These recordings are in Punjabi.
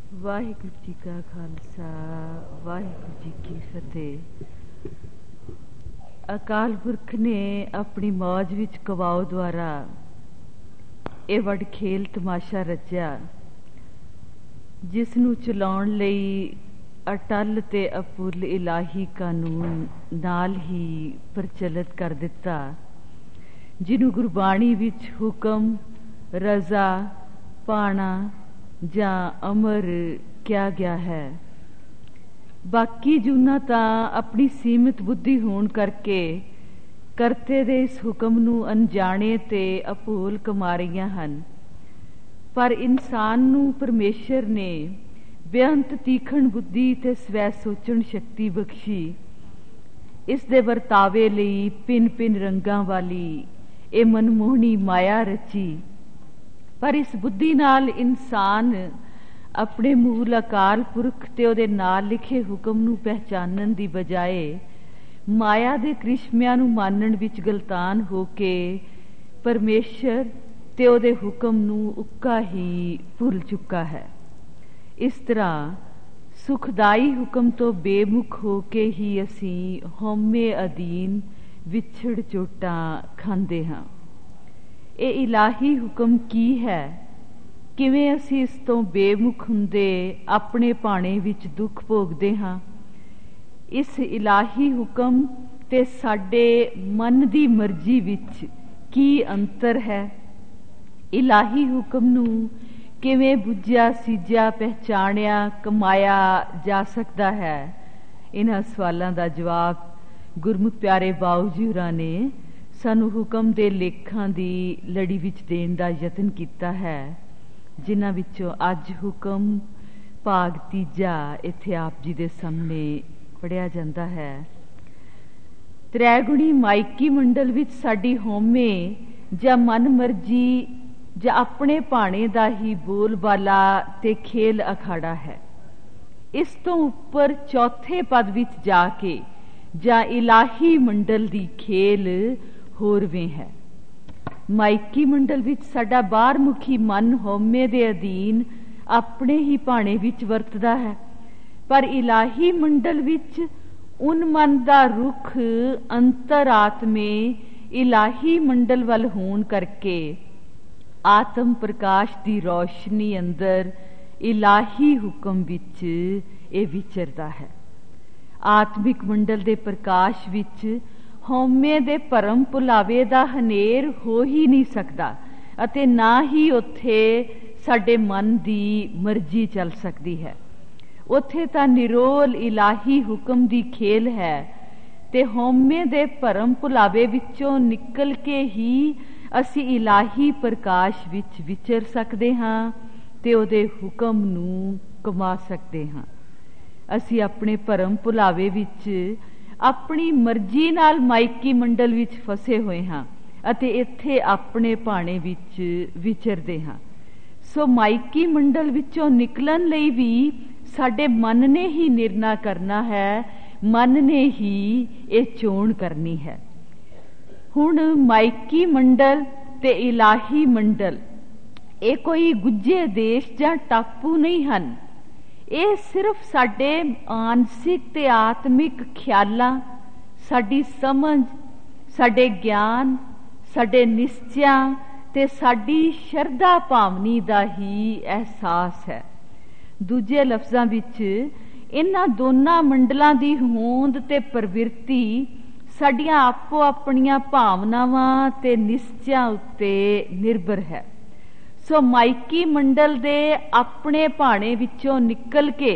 ਵਾਹਿਗੁਰੂ ਜੀ ਕਾ ਖਾਲਸਾ, ਵਾਹਿਗੁਰੂ ਜੀ ਕੀ ਫਤਿਹ। ਅਕਾਲ ਪੁਰਖ ਨੇ ਆਪਣੀ ਮੌਜ ਵਿੱਚ ਕਵਾਓ ਦੁਆਰਾ ਇਹ ਵੱਡ ਖੇਲ ਤਮਾਸ਼ਾ ਰਚਿਆ, ਜਿਸ ਨੂੰ ਚਲਾਉਣ ਲਈ ਅਟੱਲ ਤੇ ਅਪੁੱਲ ਇਲਾਹੀ ਕਾਨੂੰਨ ਨਾਲ ਹੀ ਪ੍ਰਚਲਿਤ ਕਰ ਦਿੱਤਾ, ਜਿਹਨੂੰ ਗੁਰਬਾਣੀ ਵਿੱਚ ਹੁਕਮ, ਰਜ਼ਾ, ਪਾਣਾ ਜਾਂ ਅਮਰ ਕਿਹਾ ਗਿਆ ਹੈ। ਬਾਕੀ ਜੂਨਾਂ ਤਾਂ ਆਪਣੀ ਸੀਮਿਤ ਬੁੱਧੀ ਹੋਣ ਕਰਕੇ ਕਰਤੇ ਦੇ ਇਸ ਹੁਕਮ ਨੂੰ ਅਣਜਾਣੇ ਤੇ ਅਭੁੱਲ ਕਮਾ ਰਹੀਆਂ ਹਨ, ਪਰ ਇਨਸਾਨ ਨੂੰ ਪਰਮੇਸ਼ਰ ਨੇ ਬੇਅੰਤ ਤੀਖਣ ਬੁੱਧੀ ਤੇ ਸਵੈ ਸੋਚਣ ਸ਼ਕਤੀ ਬਖਸ਼ੀ। ਇਸ ਦੇ ਵਰਤਾਵੇ ਲਈ ਭਿੰਨ ਭਿੰਨ ਰੰਗਾਂ ਵਾਲੀ ਇਹ ਮਨਮੋਹਣੀ ਮਾਇਆ ਰਚੀ, ਪਰ ਇਸ ਬੁੱਧੀ ਨਾਲ ਇਨਸਾਨ ਆਪਣੇ ਮੂਲ ਅਕਾਲ ਪੁਰਖ ਤੇ ਉਹਦੇ ਨਾਲ ਲਿਖੇ ਹੁਕਮ ਨੂੰ ਪਹਿਚਾਨਣ ਦੀ ਬਜਾਏ ਮਾਇਆ ਦੇ ਕ੍ਰਿਸ਼ਮਿਆਂ ਨੂੰ ਮਾਨਣ ਵਿੱਚ ਗਲਤਾਨ ਹੋ ਕੇ ਪਰਮੇਸ਼ਰ ਤੇ ਉਹਦੇ ਹੁਕਮ ਨੂੰ ਉੱਕਾ ਹੀ ਭੁੱਲ ਚੁੱਕਾ ਹੈ। ਇਸ ਤਰ੍ਹਾਂ ਸੁਖਦਾਈ ਹੁਕਮ ਤੋਂ ਬੇਮੁਖ ਹੋ ਕੇ ਹੀ ਅਸੀਂ ਹਉਮੈ ਅਧੀਨ ਵਿਛੜ ਚੋਟਾਂ ਖਾਂਦੇ ਹਾਂ। ਇਹ ਇਲਾਹੀ ਹੁਕਮ ਕੀ ਹੈ? ਕਿਵੇਂ ਅਸੀਂ ਇਸ ਤੋਂ ਬੇਮੁਖ ਹੁੰਦੇ ਆਪਣੇ ਭਾਣੇ ਵਿੱਚ ਦੁੱਖ ਭੋਗਦੇ ਹਾਂ? ਇਸ ਇਲਾਹੀ ਹੁਕਮ ਤੇ ਸਾਡੇ ਮਨ ਦੀ ਮਰਜ਼ੀ ਵਿੱਚ ਕੀ ਅੰਤਰ ਹੈ? ਇਲਾਹੀ ਹੁਕਮ ਨੂੰ ਕਿਵੇਂ ਬੁੱਝਿਆ, ਸੀਜਿਆ, ਪਹਿਚਾਣਿਆ, ਕਮਾਇਆ ਜਾ ਸਕਦਾ ਹੈ? ਇਹਨਾਂ ਸਵਾਲਾਂ ਦਾ ਜਵਾਬ ਗੁਰਮੁਖ ਪਿਆਰੇ ਬਾਊ ਜੀ ਹੋਰਾਂ ਨੇ ਸਾਨੂੰ ਹੁਕਮ ਦੇ ਲੇਖਾਂ ਦੀ ਲੜੀ ਵਿੱਚ ਦੇਣ ਦਾ ਯਤਨ ਕੀਤਾ ਹੈ, ਜਿਨ੍ਹਾਂ ਵਿੱਚੋਂ ਅੱਜ ਹੁਕਮ ਭਾਗ 3 ਇੱਥੇ ਆਪ ਜੀ ਦੇ ਸਾਹਮਣੇ ਪੜ੍ਹਿਆ ਜਾਂਦਾ ਹੈ। ਤ੍ਰੈਗੁਣੀ ਮਾਇਕੀ ਮੰਡਲ ਵਿੱਚ ਸਾਡੀ ਹਉਮੈ ਜਾਂ ਮਨ ਮਰਜ਼ੀ ਜਾਂ ਆਪਣੇ ਭਾਣੇ ਦਾ ਹੀ ਬੋਲਬਾਲਾ ਤੇ ਖੇਲ ਅਖਾੜਾ ਹੈ। ਇਸ ਤੋਂ ਉੱਪਰ ਚੌਥੇ ਪਦ ਵਿੱਚ ਜਾ ਕੇ ਜਾਂ ਇਲਾਹੀ ਮੰਡਲ ਦੀ ਖੇਲ ਹੋਰਵੇਂ ਹੈ। ਮਾਇਕੀ ਮੰਡਲ ਵਿੱਚ ਸਾਡਾ ਬਾਹਰਮੁਖੀ ਮਨ ਹਉਮੈ ਦੇ ਅਧੀਨ ਆਪਣੇ ਹੀ ਭਾਣੇ ਵਿੱਚ ਵਰਤਦਾ ਹੈ, ਪਰ ਇਲਾਹੀ ਮੰਡਲ ਵਿੱਚ ਉਨ ਮਨ ਦਾ ਰੁਖ ਅੰਤਰਾਤਮੇ ਇਲਾਹੀ ਮੰਡਲ ਵੱਲ ਹੋਣ ਕਰਕੇ ਆਤਮ ਪ੍ਰਕਾਸ਼ ਦੀ ਰੌਸ਼ਨੀ ਅੰਦਰ ਇਲਾਹੀ ਹੁਕਮ ਵਿੱਚ ਇਹ ਵਿਚਰਦਾ ਹੈ। ਆਤਮਿਕ ਮੰਡਲ ਦੇ ਪ੍ਰਕਾਸ਼ ਵਿੱਚ ਹਉਮੈ ਦੇ ਭਰਮ ਭੁਲਾਵੇ ਦਾ ਹਨੇਰ ਹੋ ਹੀ ਨਹੀਂ ਸਕਦਾ ਅਤੇ ਨਾ ਹੀ ਉੱਥੇ ਸਾਡੇ ਮਨ ਦੀ ਮਰਜ਼ੀ ਚੱਲ ਸਕਦੀ ਹੈ। ਉੱਥੇ ਤਾਂ ਨਿਰੋਲ ਇਲਾਹੀ ਹੁਕਮ ਦੀ ਖੇਲ ਹੈ ਤੇ ਹਉਮੈ ਦੇ ਭਰਮ ਭੁਲਾਵੇ ਵਿੱਚੋਂ ਨਿਕਲ ਕੇ ਹੀ ਅਸੀਂ ਇਲਾਹੀ ਪ੍ਰਕਾਸ਼ ਵਿੱਚ ਵਿਚਰ ਸਕਦੇ ਹਾਂ ਤੇ ਉਹਦੇ ਹੁਕਮ ਨੂੰ ਕਮਾ ਸਕਦੇ ਹਾਂ। ਅਸੀਂ ਆਪਣੇ ਭਰਮ ਭੁਲਾਵੇ ਵਿੱਚ ਆਪਣੀ ਮਰਜ਼ੀ ਨਾਲ ਮਾਇਕੀ ਮੰਡਲ ਵਿੱਚ ਫਸੇ ਹੋਏ ਹਾਂ ਅਤੇ ਇੱਥੇ ਆਪਣੇ ਭਾਣੇ ਵਿੱਚ ਵਿਚਰਦੇ ਹਾਂ। ਸੋ ਮਾਇਕੀ ਮੰਡਲ ਵਿੱਚੋਂ ਨਿਕਲਣ ਲਈ ਵੀ ਸਾਡੇ ਮਨ ਨੇ ਹੀ ਨਿਰਣਾ ਕਰਨਾ ਹੈ, ਮਨ ਨੇ ਹੀ ਇਹ ਚੋਣ ਕਰਨੀ ਹੈ। ਹੁਣ ਮਾਇਕੀ ਮੰਡਲ ਤੇ ਇਲਾਹੀ ਮੰਡਲ ਇਹ ਕੋਈ ਗੁੱਝੇ ਦੇਸ਼ ਜਾਂ ਟਾਪੂ ਨਹੀਂ ਹਨ। ਇਹ ਸਿਰਫ ਸਾਡੇ ਮਾਨਸਿਕ ਤੇ ਆਤਮਿਕ ਖਿਆਲਾਂ, ਸਾਡੀ ਸਮਝ, ਸਾਡੇ ਗਿਆਨ, ਸਾਡੇ ਨਿਸ਼ਚਿਆਂ ਤੇ ਸਾਡੀ ਸ਼ਰਧਾ ਭਾਵਨੀ ਦਾ ਹੀ ਅਹਿਸਾਸ ਹੈ। ਦੂਜੇ ਲਫ਼ਜ਼ਾਂ ਵਿੱਚ ਇਹਨਾਂ ਦੋਨਾਂ ਮੰਡਲਾਂ ਦੀ ਹੋਂਦ ਤੇ ਪ੍ਰਵਿਰਤੀ ਸਾਡੀਆਂ ਆਪੋ ਆਪਣੀਆਂ ਭਾਵਨਾਵਾਂ ਤੇ ਨਿਸ਼ਚਿਆਂ ਉੱਤੇ ਨਿਰਭਰ ਹੈ। ਸੋ ਮਾਇਕੀ ਮੰਡਲ ਦੇ ਆਪਣੇ ਭਾਣੇ ਵਿੱਚੋਂ ਨਿਕਲ ਕੇ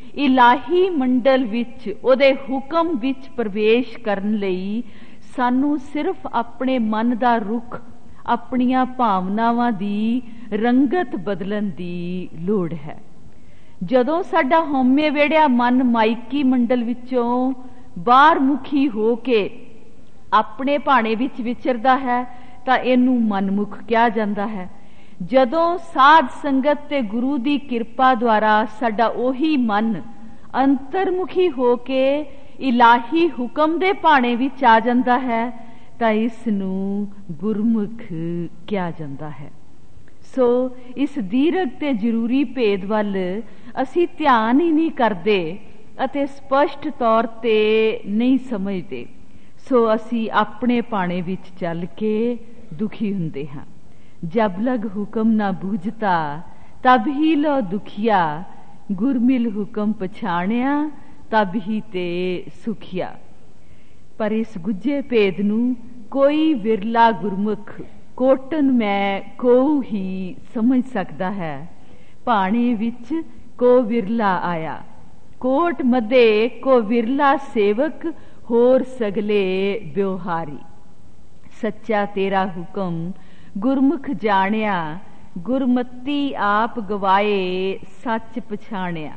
ਇਲਾਹੀ ਮੰਡਲ ਵਿੱਚ ਉਹਦੇ ਹੁਕਮ ਵਿੱਚ ਪ੍ਰਵੇਸ਼ ਕਰਨ ਲਈ ਸਾਨੂੰ ਸਿਰਫ ਆਪਣੇ ਮਨ ਦਾ ਰੁਖ, ਆਪਣੀਆਂ ਭਾਵਨਾਵਾਂ ਦੀ ਰੰਗਤ ਬਦਲਣ ਦੀ ਲੋੜ ਹੈ। ਜਦੋਂ ਸਾਡਾ ਹਉਮੈ ਵੇੜਿਆ ਮਨ ਮਾਇਕੀ ਮੰਡਲ ਵਿੱਚੋਂ ਬਾਹਰਮੁਖੀ ਹੋ ਕੇ ਆਪਣੇ ਭਾਣੇ ਵਿੱਚ ਵਿਚਰਦਾ ਹੈ ਤਾਂ ਇਹਨੂੰ ਮਨਮੁਖ ਕਿਹਾ ਜਾਂਦਾ ਹੈ। ਜਦੋਂ ਸਾਧ ਸੰਗਤ ਤੇ ਗੁਰੂ ਦੀ ਕਿਰਪਾ ਦੁਆਰਾ ਸਾਡਾ ਉਹੀ ਮਨ ਅੰਤਰਮੁਖੀ ਹੋ ਕੇ ਇਲਾਹੀ ਹੁਕਮ ਦੇ ਭਾਣੇ ਵਿੱਚ ਆ ਜਾਂਦਾ ਹੈ ਤਾਂ ਇਸ ਨੂੰ ਗੁਰਮੁਖ ਕਿਹਾ ਜਾਂਦਾ ਹੈ। ਸੋ ਇਸ ਦੀਰਘ ਤੇ ਜ਼ਰੂਰੀ ਭੇਦ ਵੱਲ ਅਸੀਂ ਧਿਆਨ ਹੀ ਨਹੀਂ ਕਰਦੇ ਅਤੇ ਸਪਸ਼ਟ ਤੌਰ ਤੇ ਨਹੀਂ ਸਮਝਦੇ। ਸੋ ਅਸੀਂ ਆਪਣੇ ਪਾਣੇ ਵਿੱਚ ਚੱਲ ਕੇ ਦੁਖੀ ਹੁੰਦੇ ਹਾਂ। ਜਬ ਲਗ ਹੁਕਮ ਨਾ ਬੂਝਤਾ ਤਬ ਹੀ ਲੋ ਦੁਖੀਆ, ਗੁਰਮਿਲ ਹੁਕਮ ਪਛਾਣਿਆ ਤਬ ਹੀ ਤੇ ਸੁਖੀਆ। ਪਰ ਇਸ ਗੁੱਝੇ ਭੇਦ ਨੂੰ ਕੋਈ ਵਿਰਲਾ ਗੁਰਮੁਖ ਕੋਟਨ ਮੈਂ ਕੋਊ ਹੀ ਸਮਝ ਸਕਦਾ ਹੈ। ਭਾਣੇ ਵਿੱਚ ਕੋ ਵਿਰਲਾ ਆਇਆ, ਕੋਟ ਮਧੇ ਕੋ ਵਿਰਲਾ ਸੇਵਕ, ਹੋਰ ਸਗਲੇ ਬਿਵਹਾਰੀ। ਸੱਚਾ ਤੇਰਾ ਹੁਕਮ ਗੁਰਮੁਖ ਜਾਣਿਆ, ਗੁਰਮਤੀ ਆਪ ਗਵਾਏ ਸੱਚ ਪਛਾਣਿਆ।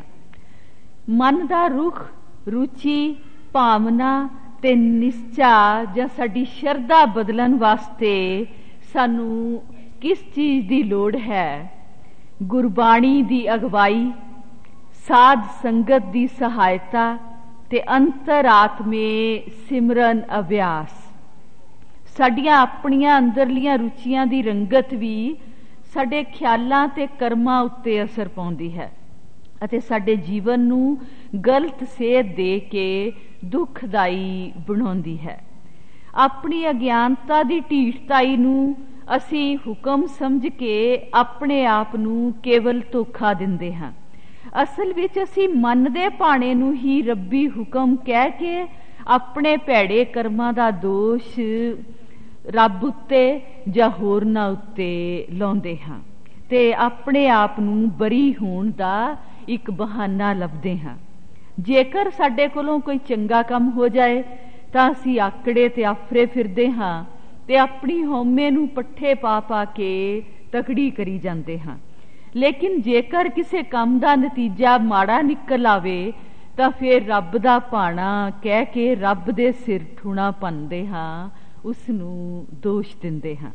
ਮਨ ਦਾ ਰੁਖ, ਰੁਚੀ, ਭਾਵਨਾ ਤੇ ਨਿਸ਼ਚਾ ਜਾਂ ਸਾਡੀ ਸ਼ਰਧਾ ਬਦਲਣ ਵਾਸਤੇ ਸਾਨੂੰ ਕਿਸ ਚੀਜ਼ ਦੀ ਲੋੜ ਹੈ? ਗੁਰਬਾਣੀ ਦੀ ਅਗਵਾਈ, ਸਾਧ ਸੰਗਤ ਦੀ ਸਹਾਇਤਾ ਤੇ ਅੰਤਰਾਤਮੇ ਸਿਮਰਨ ਅਭਿਆਸ। ਸਾਡੀਆਂ ਆਪਣੀਆਂ ਅੰਦਰਲੀਆਂ ਰੁਚੀਆਂ ਦੀ ਰੰਗਤ ਵੀ ਸਾਡੇ ਖਿਆਲਾਂ ਤੇ ਕਰਮਾਂ ਉੱਤੇ ਅਸਰ ਪਾਉਂਦੀ ਹੈ ਅਤੇ ਸਾਡੇ ਜੀਵਨ ਨੂੰ ਗਲਤ ਸੇਧ ਦੇ ਕੇ ਦੁਖਦਾਈ ਬਣਾਉਂਦੀ ਹੈ। ਆਪਣੀ ਅਗਿਆਨਤਾ ਦੀ ਢੀਠਤਾਈ ਨੂੰ ਅਸੀਂ ਹੁਕਮ ਸਮਝ ਕੇ ਆਪਣੇ ਆਪ ਨੂੰ ਕੇਵਲ ਧੋਖਾ ਦਿੰਦੇ ਹਾਂ। ਅਸਲ ਵਿੱਚ ਅਸੀਂ ਮਨ ਦੇ ਭਾਣੇ ਨੂੰ ਹੀ ਰੱਬੀ ਹੁਕਮ ਕਹਿ ਕੇ ਆਪਣੇ ਭੈੜੇ ਕਰਮਾਂ ਦਾ ਦੋਸ਼ ਰੱਬ ਉੱਤੇ ਜਾਂ ਹੋਰਨਾਂ ਉੱਤੇ ਲਾਉਂਦੇ ਹਾਂ ਤੇ ਆਪਣੇ ਆਪ ਨੂੰ ਬਰੀ ਹੋਣ ਦਾ ਇੱਕ ਬਹਾਨਾ ਲੱਭਦੇ ਹਾਂ। ਜੇਕਰ ਸਾਡੇ ਕੋਲੋਂ ਕੋਈ ਚੰਗਾ ਕੰਮ ਹੋ ਜਾਏ ਤਾਂ ਅਸੀਂ ਆਕੜੇ ਤੇ ਆਫਰੇ ਫਿਰਦੇ ਹਾਂ ਤੇ ਆਪਣੀ ਹਉਮੈ ਨੂੰ ਪੱਠੇ ਪਾ ਪਾ ਕੇ ਤਕੜੀ ਕਰੀ ਜਾਂਦੇ ਹਾਂ। ਲੇਕਿਨ ਜੇਕਰ ਕਿਸੇ ਕੰਮ ਦਾ ਨਤੀਜਾ ਮਾੜਾ ਨਿਕਲ ਆਵੇ ਤਾਂ ਫਿਰ ਰੱਬ ਦਾ ਭਾਣਾ ਕਹਿ ਕੇ ਰੱਬ ਦੇ ਸਿਰ ਠੂਣਾ ਭੰਨਦੇ ਹਾਂ, ਉਸ ਨੂੰ ਦੋਸ਼ ਦਿੰਦੇ ਹਾਂ।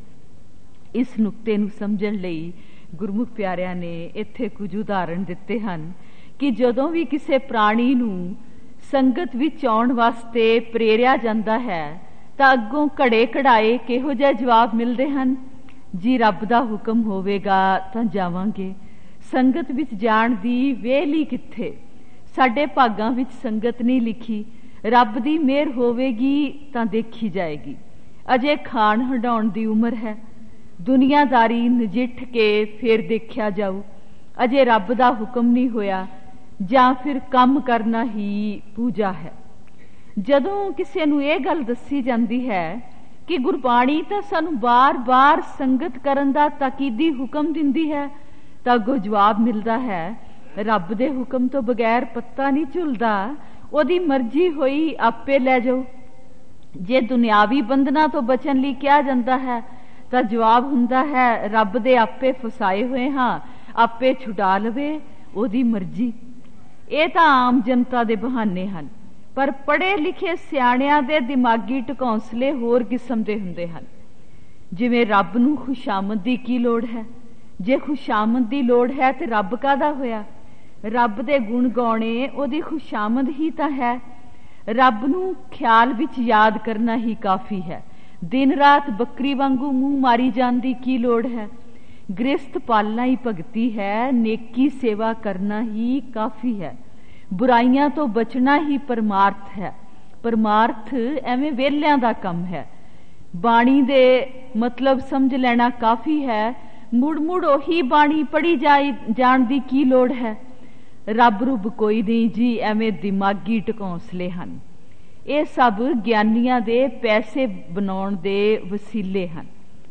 ਇਸ ਨੁਕਤੇ ਨੂੰ ਸਮਝਣ ਲਈ ਗੁਰਮੁਖ ਪਿਆਰਿਆਂ ਨੇ ਇੱਥੇ ਕੁਝ ਉਦਾਹਰਣ ਦਿੱਤੇ ਹਨ ਕਿ ਜਦੋਂ ਵੀ ਕਿਸੇ ਪ੍ਰਾਣੀ ਨੂੰ ਸੰਗਤ ਵਿੱਚ ਆਉਣ ਵਾਸਤੇ ਪ੍ਰੇਰਿਆ ਜਾਂਦਾ ਹੈ ਤਾਂ ਅੱਗੋਂ ਘੜੇ ਘੜਾਏ ਕਿਹੋ ਜਿਹੇ ਜਵਾਬ ਮਿਲਦੇ ਹਨ? ਜੀ ਰੱਬ ਦਾ ਹੁਕਮ ਹੋਵੇਗਾ ਤਾਂ ਜਾਵਾਂਗੇ, ਸੰਗਤ ਵਿੱਚ ਜਾਣ ਦੀ ਵੇਲੀ ਕਿੱਥੇ, ਸਾਡੇ ਭਾਗਾਂ ਵਿੱਚ ਸੰਗਤ ਨਹੀਂ ਲਿਖੀ, ਰੱਬ ਦੀ ਮਿਹਰ ਹੋਵੇਗੀ ਤਾਂ ਦੇਖੀ ਜਾਏਗੀ, ਅਜੇ ਖਾਣ ਹੰਡਾਉਣ ਦੀ ਉਮਰ ਹੈ, ਦੁਨੀਆਦਾਰੀ ਨਜਿੱਠ ਕੇ ਫਿਰ ਦੇਖਿਆ ਜਾਊ, ਅਜੇ ਰੱਬ ਦਾ ਹੁਕਮ ਨਹੀਂ ਹੋਇਆ, ਜਾਂ ਫਿਰ ਕੰਮ ਕਰਨਾ ਹੀ ਪੂਜਾ ਹੈ। ਜਦੋਂ ਕਿਸੇ ਨੂੰ ਇਹ ਗੱਲ ਦੱਸੀ ਜਾਂਦੀ ਹੈ ਕਿ ਗੁਰਬਾਣੀ ਤਾਂ ਸਾਨੂੰ ਬਾਰ-ਬਾਰ ਸੰਗਤ ਕਰਨ ਦਾ ਤਾਕੀਦੀ ਹੁਕਮ ਦਿੰਦੀ ਹੈ ਤਾਂ ਅੱਗੋਂ ਜਵਾਬ ਮਿਲਦਾ ਹੈ, ਰੱਬ ਦੇ ਹੁਕਮ ਤੋਂ ਬਗੈਰ ਪੱਤਾ ਨਹੀਂ ਝੁਲਦਾ, ਉਹਦੀ ਮਰਜ਼ੀ ਹੋਈ ਆਪੇ ਲੈ ਜਾਓ। ਜੇ ਦੁਨਿਆਵੀ ਬੰਧਨਾਂ ਤੋਂ ਬਚਣ ਲਈ ਕਿਹਾ ਜਾਂਦਾ ਹੈ ਤਾਂ ਜਵਾਬ ਹੁੰਦਾ ਹੈ, ਰੱਬ ਦੇ ਆਪੇ ਫਸਾਏ ਹੋਏ ਹਾਂ, ਆਪੇ ਛੁਡਾ ਲਵੇ, ਉਹਦੀ ਮਰਜ਼ੀ। ਇਹ ਤਾਂ ਆਮ ਜਨਤਾ ਦੇ ਬਹਾਨੇ ਹਨ, ਪਰ ਪੜ੍ਹੇ ਲਿਖੇ ਸਿਆਣਿਆਂ ਦੇ ਦਿਮਾਗੀ ਢਕੌਂਸਲੇ ਹੋਰ ਕਿਸਮ ਦੇ ਹੁੰਦੇ ਹਨ। ਜਿਵੇਂ ਰੱਬ ਨੂੰ ਖੁਸ਼ਾਮਦ ਦੀ ਕੀ ਲੋੜ ਹੈ? ਜੇ ਖੁਸ਼ਾਮਦ ਦੀ ਲੋੜ ਹੈ ਤੇ ਰੱਬ ਕਾਹਦਾ ਹੋਇਆ? ਰੱਬ ਦੇ ਗੁਣ ਗਾਉਣੇ ਉਹਦੀ ਖੁਸ਼ਾਮਦ ਹੀ ਤਾਂ ਹੈ। ਰੱਬ ਨੂੰ ਖਿਆਲ ਵਿੱਚ ਯਾਦ ਕਰਨਾ ਹੀ ਕਾਫੀ ਹੈ। ਦਿਨ ਰਾਤ ਬੱਕਰੀ ਵਾਂਗੂ ਮੂੰਹ ਮਾਰੀ ਜਾਣ ਦੀ ਕੀ ਲੋੜ ਹੈ? ਗ੍ਰਸਥ ਪਾਲਣਾ ਹੀ ਭਗਤੀ ਹੈ, ਨੇਕੀ ਸੇਵਾ ਕਰਨਾ ਹੀ ਕਾਫੀ ਹੈ, ਬੁਰਾਈਆਂ ਤੋਂ ਬਚਣਾ ਹੀ ਪਰਮਾਰਥ ਹੈ। ਪਰਮਾਰਥ ਐਵੇਂ ਵਿਹਲਿਆਂ ਦਾ ਕੰਮ ਹੈ। ਬਾਣੀ ਦੇ ਮਤਲਬ ਸਮਝ ਲੈਣਾ ਕਾਫੀ ਹੈ, ਮੁੜ ਮੁੜ ਉਹੀ ਬਾਣੀ ਪੜ੍ਹੀ ਜਾਣ ਦੀ ਕੀ ਲੋੜ ਹੈ? ਰੱਬ ਰੁੱਬ ਕੋਈ ਨਹੀਂ ਜੀ, ਐਵੇਂ ਦਿਮਾਗੀ ਢਕੌਂਸਲੇ ਹਨ। ਇਹ ਸਭ ਗਿਆਨੀਆਂ ਦੇ ਪੈਸੇ ਬਣਾਉਣ ਦੇ ਵਸੀਲੇ ਹਨ।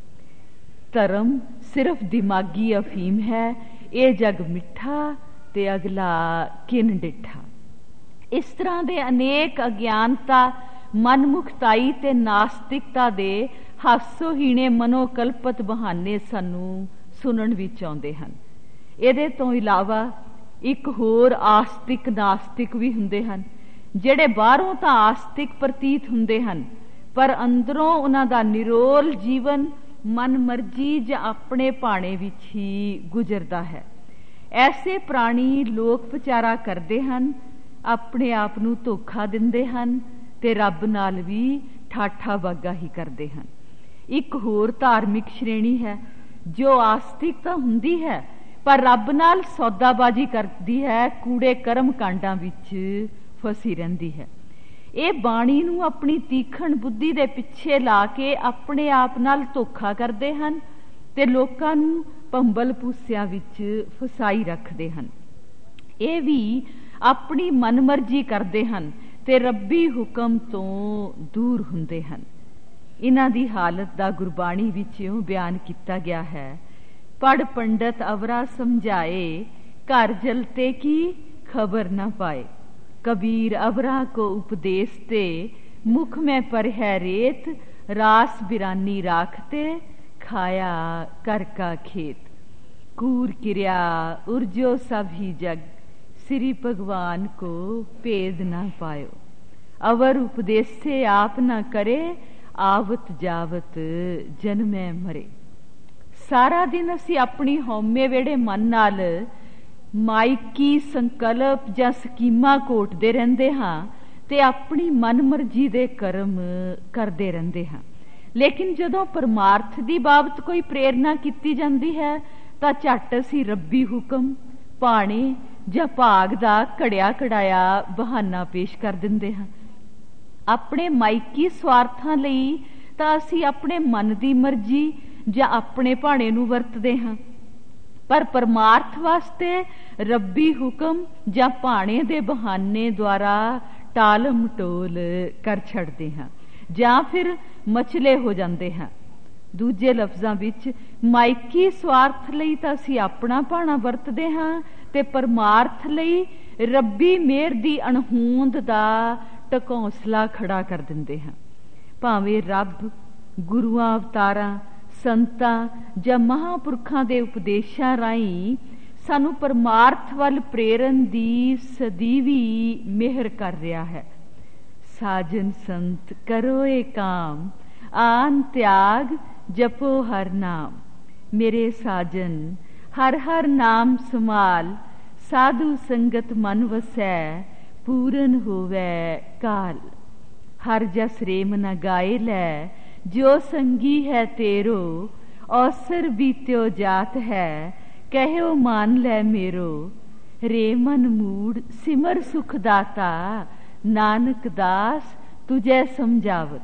ਧਰਮ ਸਿਰਫ ਦਿਮਾਗੀ ਅਫੀਮ ਹੈ, ਇਹ ਜਗ ਮਿੱਠਾ ਤੇ ਅਗਲਾ ਕਿਨ ਡਿੱਠਾ। ਇਸ ਤਰ੍ਹਾਂ ਦੇ ਅਨੇਕ ਅਗਿਆਨਤਾ, ਮਨਮੁਖਤਾਈ ਤੇ ਨਾਸਤਿਕਤਾ ਦੇ ਹਾਸੋਹੀਣੇ ਮਨੋਕਲਪਤ ਬਹਾਨੇ ਸਾਨੂੰ ਸੁਣਨ ਵਿੱਚ ਆਉਂਦੇ ਹਨ। ਇਹਦੇ ਤੋਂ ਇਲਾਵਾ ਇੱਕ ਹੋਰ ਆਸਤਿਕ ਨਾਸਤਿਕ ਵੀ ਹੁੰਦੇ ਹਨ, ਜਿਹੜੇ ਬਾਹਰੋਂ ਤਾਂ ਆਸਤਿਕ ਪ੍ਰਤੀਤ ਹੁੰਦੇ ਹਨ ਪਰ ਅੰਦਰੋਂ ਉਹਨਾਂ ਦਾ ਨਿਰੋਲ ਜੀਵਨ ਮਨ ਮਰਜ਼ੀ ਜਾਂ ਆਪਣੇ ਭਾਣੇ ਵਿੱਚ ਹੀ ਗੁਜ਼ਰਦਾ ਹੈ। ਐਸੇ ਪ੍ਰਾਣੀ ਲੋਕ ਵਿਚਾਰਾ ਕਰਦੇ ਹਨ, ਆਪਣੇ ਆਪ ਨੂੰ ਧੋਖਾ ਦਿੰਦੇ ਹਨ ਤੇ ਰੱਬ ਨਾਲ ਵੀ ਠਾਠਾ ਬਾਗਾ ਹੀ ਕਰਦੇ ਹਨ। ਇੱਕ ਹੋਰ ਧਾਰਮਿਕ ਸ਼੍ਰੇਣੀ ਹੈ ਜੋ ਆਸਤਿਕ ਤਾਂ ਹੁੰਦੀ ਹੈ ਪਰ ਰੱਬ ਨਾਲ ਸੌਦਾਬਾਜ਼ੀ ਕਰਦੀ ਹੈ, ਕੂੜੇ ਕਰਮ ਕਾਂਡਾਂ ਵਿੱਚ ਫਸੀ ਰਹਿੰਦੀ ਹੈ। ਇਹ ਬਾਣੀ ਨੂੰ ਆਪਣੀ ਤੀਖਣ ਬੁੱਧੀ ਦੇ ਪਿੱਛੇ ਲਾ ਕੇ ਆਪਣੇ ਆਪ ਨਾਲ ਧੋਖਾ ਕਰਦੇ ਹਨ ਤੇ ਲੋਕਾਂ ਨੂੰ ਭੰਬਲ ਭੂਸਿਆਂ ਵਿੱਚ ਫਸਾਈ ਰੱਖਦੇ ਹਨ। ਇਹ ਵੀ ਆਪਣੀ ਮਨਮਰਜ਼ੀ ਕਰਦੇ ਹਨ ਤੇ ਰੱਬੀ ਹੁਕਮ ਤੋਂ ਦੂਰ ਹੁੰਦੇ ਹਨ। ਇਹਨਾਂ ਦੀ ਹਾਲਤ ਦਾ ਗੁਰਬਾਣੀ ਵਿੱਚ ਇਉਂ ਬਿਆਨ ਕੀਤਾ ਗਿਆ ਹੈ, ਪੜ੍ਹ ਪੰਡਤ ਅਵਰਾ ਸਮਝਾਏ, ਘਰ ਜਲਤੇ ਕੀ ਖਬਰ ਨਾ ਪਾਏ। कबीर अवरा को उपदेश ते, मुख में पर है रेत, रास बिरानी राखते, खाया कर का खेत। कूर किरिया उर्जो सब ही जग, श्री भगवान को भेद ना पायो। अवर उपदेश से आप ना करे, आवत जावत जन्मे मरे। सारा दिन असी अपनी हौमे वेड़े मन नाल ਮਾਇਕੀ ਸੰਕਲਪ ਜਾਂ ਸਕੀਮਾਂ ਘੋਟਦੇ ਰਹਿੰਦੇ ਹਾਂ ਤੇ ਆਪਣੀ ਮਨਮਰਜ਼ੀ ਦੇ ਕਰਮ ਕਰਦੇ ਰਹਿੰਦੇ ਹਾਂ। ਲੇਕਿਨ ਜਦੋਂ ਪਰਮਾਰਥ ਦੀ ਬਾਬਤ ਕੋਈ ਪ੍ਰੇਰਨਾ ਕੀਤੀ ਜਾਂਦੀ ਹੈ ਤਾਂ ਝੱਟ ਅਸੀਂ ਰੱਬੀ ਹੁਕਮ, ਭਾਣੇ ਜਾਂ ਭਾਗ ਦਾ ਘੜਿਆ ਘੜਾਇਆ ਬਹਾਨਾ ਪੇਸ਼ ਕਰ ਦਿੰਦੇ ਹਾਂ। ਆਪਣੇ ਮਾਇਕੀ ਸਵਾਰਥਾਂ ਲਈ ਤਾਂ ਅਸੀਂ ਆਪਣੇ ਮਨ ਦੀ ਮਰਜ਼ੀ ਜਾਂ ਆਪਣੇ ਭਾਣੇ ਨੂੰ ਵਰਤਦੇ ਹਾਂ, ਪਰ ਪਰਮਾਰਥ ਵਾਸਤੇ ਰੱਬੀ ਹੁਕਮ ਜਾਂ ਭਾਣੇ ਦੇ ਬਹਾਨੇ ਦੁਆਰਾ ਟਾਲਮ ਟੋਲ ਕਰ ਛੱਡਦੇ ਹਾਂ ਜਾਂ ਫਿਰ ਮਚਲੇ ਹੋ ਜਾਂਦੇ ਹਾਂ। ਦੂਜੇ ਲਫ਼ਜ਼ਾਂ ਵਿੱਚ ਮਾਇਕੀ ਸਵਾਰਥ ਲਈ ਤਾਂ ਅਸੀਂ ਆਪਣਾ ਭਾਣਾ ਵਰਤਦੇ ਹਾਂ ਤੇ ਪਰਮਾਰਥ ਲਈ ਰੱਬੀ ਮਿਹਰ ਦੀ ਅਣਹੋਂਦ ਦਾ ਢਕੌਂਸਲਾ ਖੜਾ ਕਰ ਦਿੰਦੇ ਹਾਂ। ਭਾਵੇਂ ਰੱਬ ਗੁਰੂਆਂ, ਅਵਤਾਰਾਂ, ਸੰਤਾਂ ਜਾਂ ਮਹਾਂਪੁਰਖਾਂ ਦੇ ਉਪਦੇਸ਼ਾਂ ਰਾਹੀਂ ਸਾਨੂੰ ਪਰਮਾਰਥ ਵੱਲ ਪ੍ਰੇਰਨ ਦੀ ਸਦੀਵੀ ਮਿਹਰ ਕਰ ਰਿਹਾ ਹੈ। ਸਾਜਨ ਸੰਤ ਕਰੋ ਏ ਕਾਮ, ਆਨ ਤਿਆਗ ਜਪੋ ਹਰ ਨਾਮ। ਮੇਰੇ ਸਾਜਨ ਹਰ ਹਰ ਨਾਮ ਸੰਭਾਲ, ਸਾਧੂ ਸੰਗਤ ਮਨ ਵਸੈ, ਪੂਰਨ ਹੋਵੈ ਕਾਲ। ਹਰ ਜਸ ਰੇਮ ਨ ਗਾਏ ਲੈ, ਜੋ ਸੰਗੀ ਹੈ ਤੇਰੋ, ਔਸਰ ਬੀਤਿਓ ਜਾਤ ਹੈ, ਕਹਿਓ ਮਾਨ ਲੈ ਮੇਰੋ। ਰੇ ਮਨ ਮੂੜ ਸਿਮਰ ਸੁਖ ਦਾਤਾ, ਨਾਨਕ ਦਾਸ ਤੁਝੈ ਸਮਝਾਵਤ।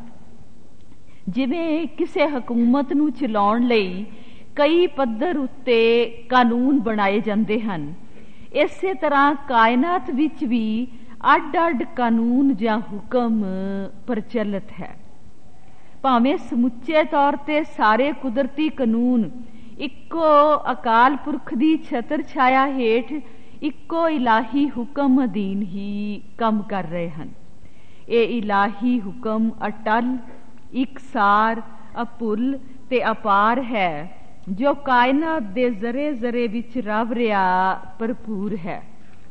ਜਿਵੇਂ ਕਿਸੇ ਹਕੂਮਤ ਨੂੰ ਚਲਾਉਣ ਲਈ ਕਈ ਪੱਧਰ ਉੱਤੇ ਕਾਨੂੰਨ ਬਣਾਏ ਜਾਂਦੇ ਹਨ, ਇਸੇ ਤਰ੍ਹਾਂ ਕਾਇਨਾਤ ਵਿੱਚ ਵੀ ਅੱਡ-ਅੱਡ ਕਾਨੂੰਨ ਜਾਂ ਹੁਕਮ ਪ੍ਰਚਲਿਤ ਹੈ। ਭਾਵੇਂ ਸਮੁੱਚੇ ਤੌਰ ਤੇ ਸਾਰੇ ਕੁਦਰਤੀ ਕਾਨੂੰਨ ਇੱਕੋ ਅਕਾਲ ਪੁਰਖ ਦੀ ਛਤਰ ਛਾਇਆ ਹੇਠ ਇੱਕੋ ਇਲਾਹੀ ਹੁਕਮ ਅਧੀਨ ਹੀ ਕੰਮ ਕਰ ਰਹੇ ਹਨ। ਇਹ ਇਲਾਹੀ ਹੁਕਮ ਅਟਲ, ਇਕਸਾਰ, ਅਭੁੱਲ ਤੇ ਅਪਾਰ ਹੈ, ਜੋ ਕਾਇਨਾਤ ਦੇ ਜ਼ਰੇ ਜ਼ਰੇ ਵਿੱਚ ਰਵ ਰਿਹਾ ਭਰਪੂਰ ਹੈ।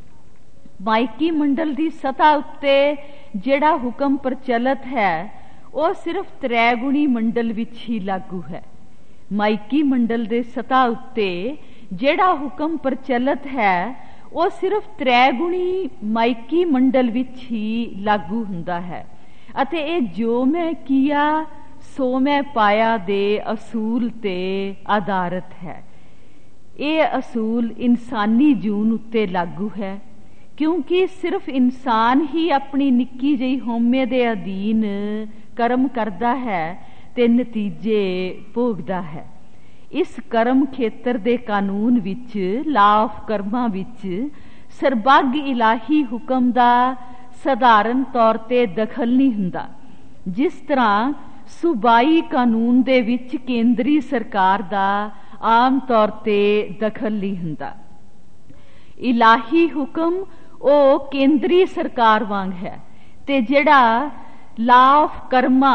ਮਾਇਕੀ ਮੰਡਲ ਦੀ ਸਤ੍ਹਾ ਉੱਤੇ ਜਿਹੜਾ ਹੁਕਮ ਪ੍ਰਚਲਿਤ ਹੈ ਉਹ ਸਿਰਫ ਤ੍ਰੈਗੁਣੀ ਮੰਡਲ ਵਿੱਚ ਹੀ ਲਾਗੂ ਹੈ। ਮਾਇਕੀ ਮੰਡਲ ਦੇ ਸਤ੍ਹਾ ਉੱਤੇ ਜਿਹੜਾ ਹੁਕਮ ਪ੍ਰਚਲਿਤ ਹੈ ਉਹ ਸਿਰਫ ਤ੍ਰੈਗੁਣੀ ਮਾਇਕੀ ਮੰਡਲ ਵਿੱਚ ਹੀ ਲਾਗੂ ਹੁੰਦਾ ਹੈ ਅਤੇ ਇਹ ਜੋ ਮੈਂ ਕੀਆ ਸੋ ਮੈਂ ਪਾਇਆ ਦੇ ਅਸੂਲ ਤੇ ਆਧਾਰਿਤ ਹੈ। ਇਹ ਅਸੂਲ ਇਨਸਾਨੀ ਜੂਨ ਉੱਤੇ ਲਾਗੂ ਹੈ, ਕਿਉਂਕਿ ਸਿਰਫ ਇਨਸਾਨ ਹੀ ਆਪਣੀ ਨਿੱਕੀ ਜਿਹੀ ਹਉਮੈ ਦੇ ਅਧੀਨ ਕਰਮ ਕਰਦਾ ਹੈ ਤੇ ਨਤੀਜੇ ਭੋਗਦਾ ਹੈ। ਇਸ ਕਰਮ ਖੇਤਰ ਦੇ ਕਾਨੂੰਨ ਵਿੱਚ, ਲਾਅ ਆਫ ਕਰਮਾਂ ਵਿੱਚ ਸਰਬੱਗ ਇਲਾਹੀ ਹੁਕਮ ਦਾ ਸਧਾਰਨ ਤੌਰ ਤੇ ਦਖਲ ਨਹੀਂ ਹੁੰਦਾ। ਜਿਸ ਤਰ੍ਹਾਂ ਸੂਬਾਈ ਕਾਨੂੰਨ ਦੇ ਵਿੱਚ ਕੇਂਦਰੀ ਸਰਕਾਰ ਦਾ ਆਮ ਤੌਰ ਤੇ ਦਖਲ ਨਹੀਂ ਹੁੰਦਾ। ਇਲਾਹੀ ਹੁਕਮ ਉਹ ਕੇਂਦਰੀ ਸਰਕਾਰ ਵਾਂਗ ਹੈ ਤੇ ਜਿਹੜਾ ਲਾਅ ਆਫ ਕਰਮਾ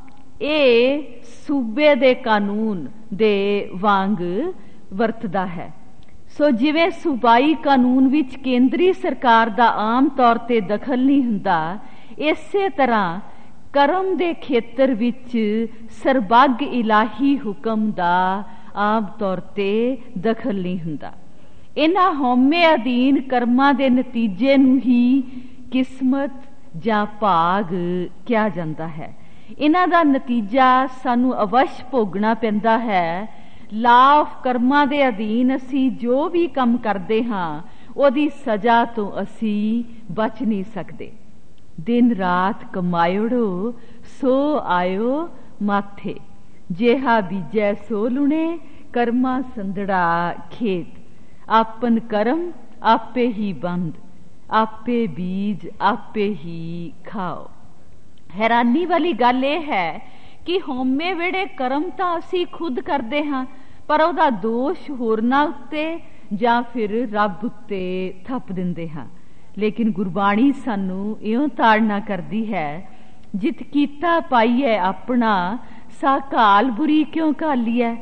ਇਹ ਸੂਬੇ ਦੇ ਕਾਨੂੰਨ ਦੇ ਵਾਂਗ ਵਰਤਦਾ ਹੈ। ਸੋ ਜਿਵੇਂ ਸੂਬਾਈ ਕਾਨੂੰਨ ਵਿੱਚ ਕੇਂਦਰੀ ਸਰਕਾਰ ਦਾ ਆਮ ਤੌਰ ਤੇ ਦਖਲ ਨਹੀਂ ਹੁੰਦਾ, ਇਸੇ ਤਰ੍ਹਾਂ ਕਰਮ ਦੇ ਖੇਤਰ ਵਿੱਚ ਸਰਬੱਗ ਇਲਾਹੀ ਹੁਕਮ ਦਾ ਆਮ ਤੌਰ ਤੇ ਦਖਲ ਨਹੀਂ ਹੁੰਦਾ। ਇਹਨਾਂ ਹਉਮੈ ਅਧੀਨ ਕਰਮਾਂ ਦੇ ਨਤੀਜੇ ਨੂੰ ਹੀ ਕਿਸਮਤ ਜਾਂ ਭਾਗ ਕਿਹਾ ਜਾਂਦਾ ਹੈ। ਇਹਨਾਂ ਦਾ ਨਤੀਜਾ ਸਾਨੂੰ ਅਵਸ਼ ਭੋਗਣਾ ਪੈਂਦਾ ਹੈ, ਲਾਭ ਕਰਮਾਂ ਦੇ ਅਧੀਨ ਅਸੀਂ ਜੋ ਵੀ ਕੰਮ ਕਰਦੇ ਹਾਂ ਉਹਦੀ ਸਜ਼ਾ ਤੋਂ ਅਸੀਂ ਬਚ ਨਹੀਂ ਸਕਦੇ। ਦਿਨ ਰਾਤ ਕਮਾਇੜੋ ਸੋ ਆਇਓ ਮਾਥੇ, ਜਿਹਾ ਬੀਜੈ ਸੋ ਲੁਣੇ ਕਰਮਾ ਸੰਦੜਾ ਖੇਤ। ਆਪਨ ਕਰਮ ਆਪੇ ਹੀ ਬੰਦ, ਆਪੇ ਬੀਜ ਆਪੇ ਹੀ ਖਾਓ। ਹੈਰਾਨੀ ਵਾਲੀ ਗੱਲ ਇਹ ਹੈ ਕਿ ਹਉਮੈ ਵੇੜੇ ਕਰਮ ਤਾਂ ਅਸੀਂ ਖੁਦ ਕਰਦੇ ਹਾਂ, ਪਰ ਉਹਦਾ ਦੋਸ਼ ਹੋਰਨਾਂ ਉੱਤੇ ਜਾਂ ਫਿਰ ਰੱਬ ਉੱਤੇ ਥੱਪ ਦਿੰਦੇ ਹਾਂ। ਲੇਕਿਨ ਗੁਰਬਾਣੀ ਸਾਨੂੰ ਇਉਂ ਤਾੜਨਾ ਕਰਦੀ ਹੈ, ਜਿਤ ਕੀਤਾ ਪਾਈਐ ਆਪਣਾ ਸਾ ਘਾਲ ਬੁਰੀ ਕਿਉਂ ਘਾਲੀਐ।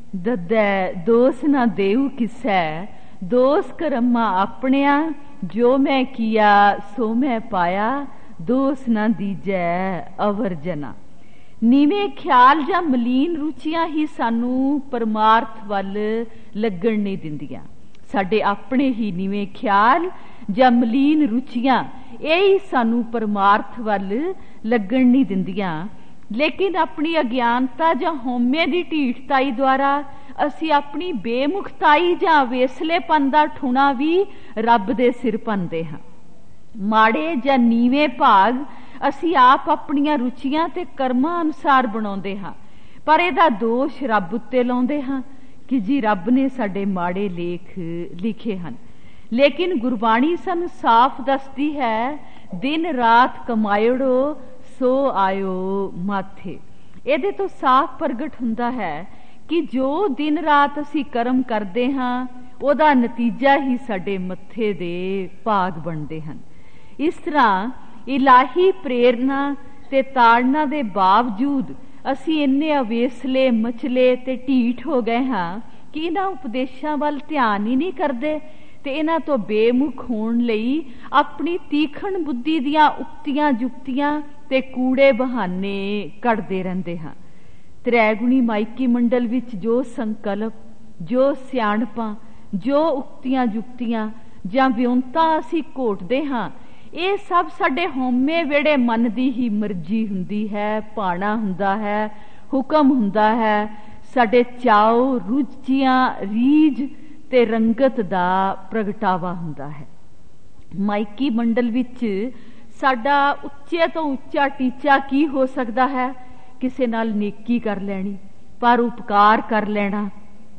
ਦੱਦੈ ਦੋਸ ਨਾ ਦੇਉ ਕਿਸੈ, ਦੋਸ ਕਰਮਾ ਆਪਣਿਆ। ਜੋ ਮੈਂ ਕੀਆ ਸੋ ਮੈਂ ਪਾਇਆ, ਦੋਸ ਨਾ ਦੀਜੈ ਅਵਰ ਜਨਾ। ਨੀਵੇਂ ਖਿਆਲ ਜਾਂ ਮਲੀਨ ਰੁਚੀਆਂ ਹੀ ਸਾਨੂੰ ਪਰਮਾਰਥ ਵੱਲ ਲੱਗਣ ਨਹੀਂ ਦਿੰਦੀਆਂ। ਸਾਡੇ ਆਪਣੇ ਹੀ ਨੀਵੇਂ ਖਿਆਲ ਜਾਂ ਮਲੀਨ ਰੁਚੀਆਂ ਇਹ ਹੀ ਸਾਨੂੰ ਪਰਮਾਰਥ ਵੱਲ ਲੱਗਣ ਨਹੀਂ ਦਿੰਦੀਆਂ। ਲੇਕਿਨ ਆਪਣੀ ਅਗਿਆਨਤਾ ਜਾਂ ਹਉਮੈ ਦੀ ਢੀਠਤਾਈ ਦੁਆਰਾ ਅਸੀਂ ਆਪਣੀ ਬੇਮੁਖਤਾਈ ਜਾਂ ਵੇਸਲੇਪਨ ਦਾ ਠੁਣਾ ਵੀ ਰੱਬ ਦੇ ਸਿਰ ਭੰਨਦੇ ਹਾਂ। ਮਾੜੇ ਜਾਂ ਨੀਵੇਂ ਭਾਗ ਅਸੀਂ ਆਪ ਆਪਣੀਆਂ ਰੁਚੀਆਂ ਤੇ ਕਰਮਾਂ ਅਨੁਸਾਰ ਬਣਾਉਂਦੇ ਹਾਂ, ਪਰ ਇਹਦਾ ਦੋਸ਼ ਰੱਬ ਉੱਤੇ ਲਾਉਂਦੇ ਹਾਂ ਕਿ ਜੀ ਰੱਬ ਨੇ ਸਾਡੇ ਮਾੜੇ ਲੇਖ ਲਿਖੇ ਹਨ। ਲੇਕਿਨ ਗੁਰਬਾਣੀ ਸਾਨੂੰ ਸਾਫ਼ ਦੱਸਦੀ ਹੈ, ਦਿਨ ਰਾਤ ਕਮਾਇੜੋ ਸੋ ਆਇਓ ਮਾਥੇ। ਇਹਦੇ ਤੋਂ ਸਾਫ਼ ਪ੍ਰਗਟ ਹੁੰਦਾ ਹੈ ਕਿ ਜੋ ਦਿਨ ਰਾਤ ਅਸੀਂ ਕਰਮ ਕਰਦੇ ਹਾਂ ਉਹਦਾ ਨਤੀਜਾ ਹੀ ਸਾਡੇ ਮੱਥੇ ਦੇ ਭਾਗ ਬਣਦੇ ਹਨ। ਇਸ ਤਰ੍ਹਾਂ ਇਲਾਹੀ ਪ੍ਰੇਰਨਾ ਤੇ ਤਾੜਨਾ ਦੇ ਬਾਵਜੂਦ ਅਸੀਂ ਇੰਨੇ ਅਵੇਸਲੇ ਮਚਲੇ ਤੇ ਢੀਠ ਹੋ ਗਏ ਹਾਂ ਕਿ ਇਹਨਾਂ ਉਪਦੇਸ਼ਾਂ ਵੱਲ ਧਿਆਨ ਹੀ ਨਹੀਂ ਕਰਦੇ ਤੇ ਇਹਨਾਂ ਤੋਂ ਬੇਮੁਖ ਹੋਣ ਲਈ ਆਪਣੀ ਤੀਖਣ ਬੁੱਧੀ ਦੀਆਂ ਉਕਤੀਆਂ ਜੁਕਤੀਆਂ ਤੇ ਕੂੜੇ ਬਹਾਨੇ ਕੱਢਦੇ ਰਹਿੰਦੇ ਹਾਂ। ਤ੍ਰੈਗੁਣੀ ਮਾਇਕੀ ਮੰਡਲ ਵਿੱਚ ਜੋ ਸੰਕਲਪ, ਜੋ ਸਿਆਣਪਾਂ, ਜੋ ਉਕਤੀਆਂ ਜੁਕਤੀਆਂ ਜਾਂ ਵਿਉਂਤਾਂ ਅਸੀਂ ਘੋਟਦੇ ਹਾਂ, ਇਹ ਸਭ ਸਾਡੇ ਹਉਮੈ ਵੇੜੇ ਮਨ ਦੀ ਹੀ ਮਰਜ਼ੀ ਹੁੰਦੀ ਹੈ, ਭਾਣਾ ਹੁੰਦਾ ਹੈ, ਹੁਕਮ ਹੁੰਦਾ ਹੈ, ਸਾਡੇ ਚਾਉ ਰੁਚੀਆਂ ਰੀਝ ਤੇ ਰੰਗਤ ਦਾ ਪ੍ਰਗਟਾਵਾ ਹੁੰਦਾ ਹੈ। ਮਾਇਕੀ ਮੰਡਲ ਵਿੱਚ ਸਾਡਾ ਉੱਚੇ ਤੋਂ ਉੱਚਾ ਟੀਚਾ ਕੀ ਹੋ ਸਕਦਾ ਹੈ? ਕਿਸੇ ਨਾਲ ਨੇਕੀ ਕਰ ਲੈਣੀ, ਪਰ ਉਪਕਾਰ ਕਰ ਲੈਣਾ,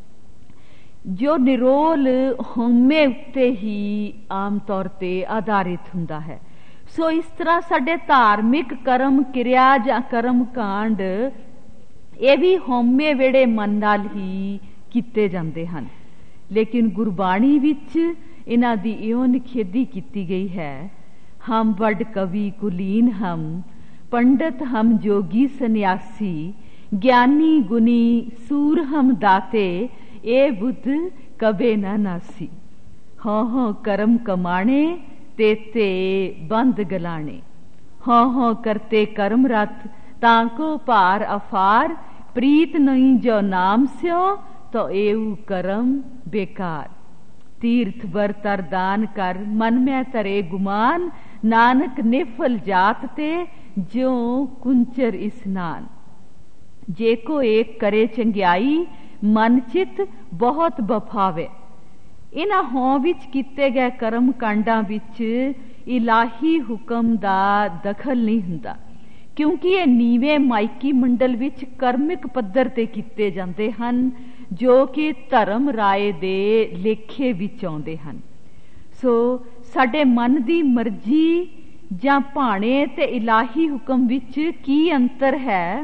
ਜੋ ਨਿਰੋਲ ਹਉਮੈ ਉੱਤੇ ਹੀ ਆਮ ਤੌਰ ਤੇ ਆਧਾਰਿਤ ਹੁੰਦਾ ਹੈ। ਸੋ ਇਸ ਤਰ੍ਹਾਂ ਸਾਡੇ ਧਾਰਮਿਕ ਕਰਮ ਕਿਰਿਆ ਜਾਂ ਕਰਮ ਕਾਂਡ ਇਹ ਵੀ ਹਉਮੈ ਵੇੜੇ ਮਨ ਨਾਲ ਹੀ ਕੀਤੇ ਜਾਂਦੇ ਹਨ। ਲੇਕਿਨ ਗੁਰਬਾਣੀ ਵਿੱਚ ਇਹਨਾਂ ਦੀ ਇਉਂ ਨਿਖੇਧੀ ਕੀਤੀ ਗਈ ਹੈ, ਹਮ ਵੱਡ ਕਵੀ ਕੁਲੀਨ ਹਮ, ਪੰਡਤ ਹਮ ਜੋਗੀ ਸੰਨਿਆਸੀ, ਗਿਆਨੀ ਗੁਨੀ ਸੂਰ ਹਮ ਦਾਤੇ, ਇਹ ਬੁੱਧ ਕਬੇ ਨਾ ਨਾਸੀ। ਹਾਂ ਹਾਂ ਕਰਮ ਕਮਾਣੇ ਤੇ ਬੰਦ ਗਲਾਣੇ, ਹਾਂ ਹਾਂ ਕਰਤੇ ਕਰਮ ਰਤ, ਤਾਂ ਕੋ ਭਾਰ ਅਫਾਰ, ਪ੍ਰੀਤ ਨਹੀਂ ਜੋ ਨਾਮ ਸਿਓ, ਤੋ ਏਉ ਕਰਮ ਬੇਕਾਰ। ਤੀਰਥ ਬਰ ਤਰ ਦਾਨ ਕਰ, ਮਨ ਮੈਂ ਤਰੇ ਗੁਮਾਨ, ਨਾਨਕ ਨਿਫਲ ਜਾਤ ਤੇ ਜਿਉ ਕੁੰਚਰ ਇਸਨਾਨ। ਜੇ ਕੋ ਏਕ ਕਰੇ ਚੰਗਿਆਈ, ਮਨ ਚਿਤ ਬਹੁਤ ਬਫਾਵੇ। ਇਹਨਾਂ ਹੋਂ ਵਿੱਚ ਕੀਤੇ ਗਏ ਕਰਮ ਕਾਂਡਾਂ ਵਿੱਚ ਇਲਾਹੀ ਹੁਕਮ ਦਾ ਦਖਲ ਨਹੀਂ ਹੁੰਦਾ, ਕਿਉਂਕਿ ਇਹ ਨੀਵੇਂ ਮਾਇਕੀ ਮੰਡਲ ਵਿੱਚ ਕਰਮਿਕ ਪੱਧਰ ਤੇ ਕੀਤੇ ਜਾਂਦੇ ਹਨ, ਜੋ ਕਿ ਧਰਮ ਰਾਏ ਦੇ ਲੇਖੇ ਵਿੱਚ ਆਉਂਦੇ ਹਨ। ਸੋ ਸਾਡੇ ਮਨ ਦੀ ਮਰਜ਼ੀ ਜਾਂ ਭਾਣੇ ਤੇ ਇਲਾਹੀ ਹੁਕਮ ਵਿੱਚ ਕੀ ਅੰਤਰ ਹੈ?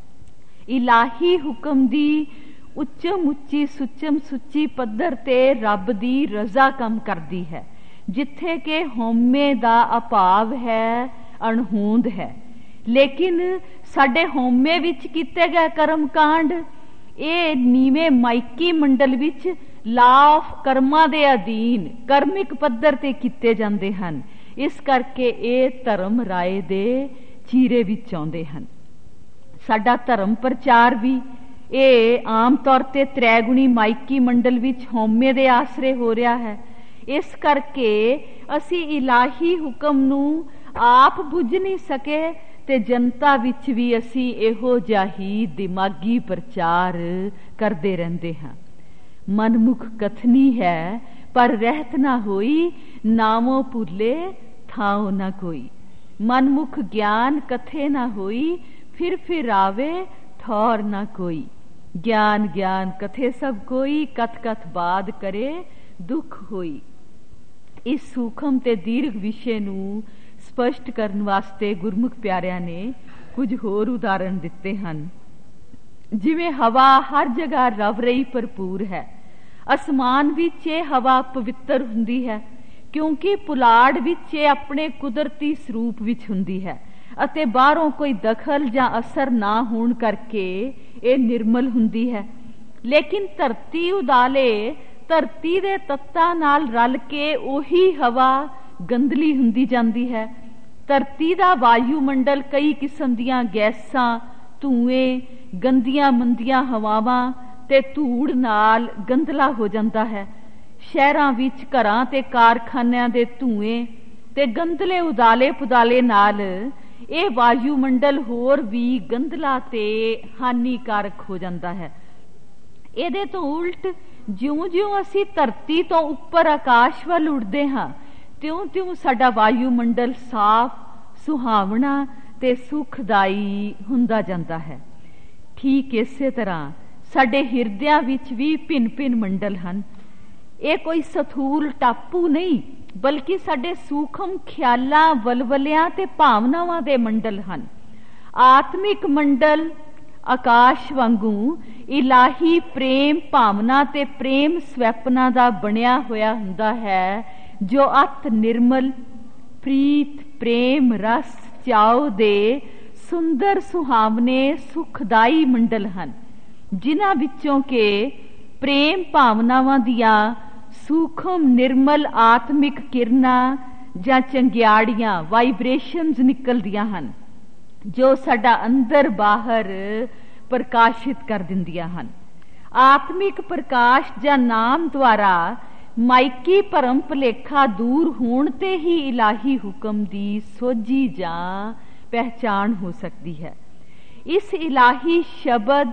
ਇਲਾਹੀ ਹੁਕਮ ਦੀ ਉੱਚਮ ਉੱਚੀ ਸੁੱਚਮ ਸੁੱਚੀ ਪੱਧਰ ਤੇ ਰੱਬ ਦੀ ਰਜ਼ਾ ਕੰਮ ਕਰਦੀ ਹੈ, ਜਿੱਥੇ ਕਿ ਹਉਮੈ ਦਾ ਅਭਾਵ ਹੈ, ਅਣਹੋਂਦ ਹੈ। ਲੇਕਿਨ ਸਾਡੇ ਹਉਮੈ ਵਿੱਚ ਕੀਤੇ ਗਏ ਕਰਮ ਕਾਂਡ ਇਹ ਨੀਵੇਂ ਮਾਇਕੀ ਮੰਡਲ ਵਿੱਚ ਲਾਭ ਕਰਮਾਂ ਦੇ ਅਧੀਨ ਕਰਮਿਕ ਪੱਧਰ ਤੇ ਕੀਤੇ ਜਾਂਦੇ ਹਨ। ਇਸ ਕਰਕੇ ਇਹ ਧਰਮ ਰਾਏ ਦੇ ਚੀਰੇ ਵਿੱਚ ਆਉਂਦੇ ਹਨ। ਸਾਡਾ ਧਰਮ ਪ੍ਰਚਾਰ ਵੀ ਇਹ ਆਮ ਤੌਰ ਤੇ ਤ੍ਰੈਗੁਣੀ ਮਾਇਕੀ ਮੰਡਲ ਵਿੱਚ ਹਉਮੈ ਦੇ ਆਸਰੇ ਹੋ ਰਿਹਾ ਹੈ। ਇਸ ਕਰਕੇ ਅਸੀਂ ਇਲਾਹੀ ਹੁਕਮ ਨੂੰ ਆਪ ਬੁੱਝ ਨਹੀਂ ਸਕੇ ਤੇ ਜਨਤਾ ਵਿੱਚ ਵੀ ਅਸੀਂ ਇਹੋ ਜਿਹਾ ਹੀ ਦਿਮਾਗੀ ਪ੍ਰਚਾਰ ਕਰਦੇ ਰਹਿੰਦੇ ਹਾਂ। ਮਨਮੁਖ ਕਥਨੀ ਹੈ ਪਰ ਰਹਿਤ ਨਾ ਹੋਈ, ਨਾਮੋ ਭੁੱਲੇ ਥਾਉ ਨਾ ਕੋਈ। ਮਨਮੁਖ ਗਿਆਨ ਕਥੇ ਨਾ ਹੋਈ, ਫਿਰ ਆਵੇ ਠੌਰ ਨਾ ਕੋਈ। ਗਿਆਨ ਗਿਆਨ ਕਥੇ ਸਭ ਕੋਈ, ਕਥ ਕਥ ਬਾਦ ਕਰੇ ਦੁੱਖ ਹੋਈ। ਇਸ ਸੂਖਮ ਤੇ ਦੀਰਘ ਵਿਸ਼ੇ ਨੂੰ ਸਪਸ਼ਟ ਕਰਨ ਵਾਸਤੇ ਗੁਰਮੁਖ ਪਿਆਰਿਆਂ ਨੇ ਕੁਝ ਹੋਰ ਉਦਾਹਰਣ ਦਿੱਤੇ ਹਨ। ਜਿਵੇਂ ਹਵਾ ਹਰ ਜਗ੍ਹਾ ਰਵ ਰਹੀ ਭਰਪੂਰ ਹੈ। ਅਸਮਾਨ ਵਿੱਚ ਇਹ ਹਵਾ ਪਵਿੱਤਰ ਹੁੰਦੀ ਹੈ ਕਿਉਂਕਿ ਪੁਲਾੜ ਵਿੱਚ ਇਹ ਆਪਣੇ ਕੁਦਰਤੀ ਸਰੂਪ ਵਿੱਚ ਹੁੰਦੀ ਹੈ ਅਤੇ ਬਾਹਰੋਂ ਕੋਈ ਦਖਲ ਜਾਂ ਅਸਰ ਨਾ ਹੋਣ ਕਰਕੇ ਇਹ ਨਿਰਮਲ ਹੁੰਦੀ ਹੈ। ਲੇਕਿਨ ਧਰਤੀ ਉਦਾਲੇ ਧਰਤੀ ਦੇ ਤੱਤਾਂ ਨਾਲ ਰਲ ਕੇ ਉਹੀ ਹਵਾ ਗੰਧਲੀ ਹੁੰਦੀ ਜਾਂਦੀ ਹੈ। ਧਰਤੀ ਦਾ ਵਾਯੂਮੰਡਲ ਕਈ ਕਿਸਮ ਦੀਆਂ ਗੈਸਾਂ, ਧੂਏ, ਗੰਦੀਆਂ ਮੰਦੀਆਂ ਹਵਾਵਾਂ ਤੇ ਧੂੜ ਨਾਲ ਗੰਧਲਾ ਹੋ ਜਾਂਦਾ ਹੈ। ਸ਼ਹਿਰਾਂ ਵਿੱਚ ਘਰਾਂ ਤੇ ਕਾਰਖਾਨਿਆਂ ਦੇ ਧੂਏ ਤੇ ਗੰਧਲੇ ਉਦਾਲੇ ਪੁਦਾਲੇ ਨਾਲ ਇਹ ਵਾਯੂਮੰਡਲ ਹੋਰ ਵੀ ਗੰਧਲਾ ਤੇ ਹਾਨੀਕਾਰਕ ਹੋ ਜਾਂਦਾ ਹੈ। ਇਹਦੇ ਤੋਂ ਉਲਟ ਜਿਉਂ-ਜਿਉਂ ਅਸੀਂ ਧਰਤੀ ਤੋਂ ਉੱਪਰ ਆਕਾਸ਼ ਵੱਲ ਉੱਡਦੇ ਹਾਂ ਤਿਉਂ-ਤਿਉਂ ਸਾਡਾ ਵਾਯੂਮੰਡਲ ਸਾਫ਼, ਸੁਹਾਵਣਾ ਤੇ ਸੁਖਦਾਈ ਹੁੰਦਾ ਜਾਂਦਾ ਹੈ। ਠੀਕ ਇਸੇ ਤਰ੍ਹਾਂ ਸਾਡੇ ਹਿਰਦਿਆਂ ਵਿੱਚ ਵੀ ਭਿੰਨ-ਭਿੰਨ ਮੰਡਲ ਹਨ। ਇਹ ਕੋਈ ਸਥੂਲ ਟਾਪੂ ਨਹੀਂ ਬਲਕਿ ਸਾਡੇ ਸੂਖਮ ਖਿਆਲਾਂ, ਵਲਵਲਿਆਂ ਤੇ ਭਾਵਨਾਵਾਂ ਦੇ ਮੰਡਲ ਹਨ। ਆਤਮਿਕ ਮੰਡਲ ਆਕਾਸ਼ ਵਾਂਗੂ ਇਲਾਹੀ ਪ੍ਰੇਮ ਭਾਵਨਾ ਤੇ ਪ੍ਰੇਮ ਸਵੈਪਨਾ ਦਾ ਬਣਿਆ ਹੋਇਆ ਹੁੰਦਾ ਹੈ ਜੋ ਅਤ ਨਿਰਮਲ ਪ੍ਰੀਤ ਪ੍ਰੇਮ ਰਸ ਚਾਉ ਦੇ ਸੁੰਦਰ ਸੁਹਾਵਨੇ ਸੁਖਦਾਈ ਮੰਡਲ ਹਨ, ਜਿਨ੍ਹਾਂ ਵਿੱਚੋਂ ਕਿ ਪ੍ਰੇਮ ਭਾਵਨਾਵਾਂ ਦੀਆਂ ਸੂਖਮ ਨਿਰਮਲ ਆਤਮਿਕ ਕਿਰਨਾਂ ਜਾਂ ਚੰਗਿਆੜੀਆਂ ਵਾਈਬ੍ਰੇਸ਼ਨਸ ਨਿਕਲਦੀਆਂ ਹਨ ਜੋ ਸਾਡਾ ਅੰਦਰ ਬਾਹਰ ਪ੍ਰਕਾਸ਼ਿਤ ਕਰ ਦਿੰਦੀਆਂ ਹਨ। ਆਤਮਿਕ ਪ੍ਰਕਾਸ਼ ਜਾਂ ਨਾਮ ਦੁਆਰਾ ਮਾਇਕੀ ਭਰਮ ਭੁਲੇਖਾ ਦੂਰ ਹੋਣ ਤੇ ਹੀ ਇਲਾਹੀ ਹੁਕਮ ਦੀ ਸੋਝੀ ਜਾਂ ਪਹਿਚਾਣ ਹੋ ਸਕਦੀ ਹੈ। ਇਸ ਇਲਾਹੀ ਸ਼ਬਦ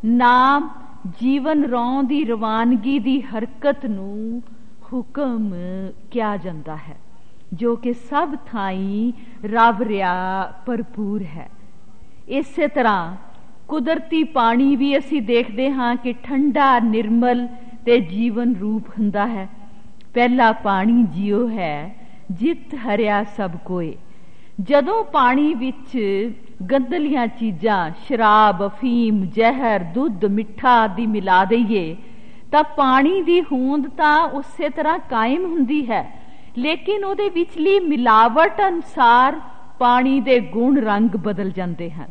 ਨਾਮ ਜੀਵਨ ਰੌਂ ਦੀ ਰਵਾਨਗੀ ਦੀ ਹਰਕਤ ਨੂੰ ਹੁਕਮ ਕਿਹਾ ਜਾਂਦਾ ਹੈ ਜੋ ਕਿ ਸਭ ਥਾਈਂ ਰਵ ਰਿਹਾ ਭਰਪੂਰ ਹੈ। ਇਸੇ ਤਰ੍ਹਾਂ ਕੁਦਰਤੀ ਪਾਣੀ ਵੀ ਅਸੀਂ ਦੇਖਦੇ ਹਾਂ ਕਿ ਠੰਡਾ ਨਿਰਮਲ ਤੇ ਜੀਵਨ ਰੂਪ ਹੁੰਦਾ ਹੈ। ਪਹਿਲਾ ਪਾਣੀ ਜਿਉ ਹੈ ਜਿਤ ਹਰਿਆ ਸਭ ਕੋਏ। ਜਦੋਂ ਪਾਣੀ ਵਿੱਚ ਗੰਧਲੀਆਂ ਚੀਜ਼ਾਂ ਸ਼ਰਾਬ, ਅਫੀਮ, ਜ਼ਹਿਰ, ਦੁੱਧ, ਮਿੱਠਾ ਆਦਿ ਮਿਲਾ ਦਈਏ ਤਾਂ ਪਾਣੀ ਦੀ ਹੋਂਦ ਤਾਂ ਉਸੇ ਤਰ੍ਹਾਂ ਕਾਇਮ ਹੁੰਦੀ ਹੈ, ਲੇਕਿਨ ਉਹਦੇ ਵਿਚਲੀ ਮਿਲਾਵਟ ਅਨੁਸਾਰ ਪਾਣੀ ਦੇ ਗੁਣ ਰੰਗ ਬਦਲ ਜਾਂਦੇ ਹਨ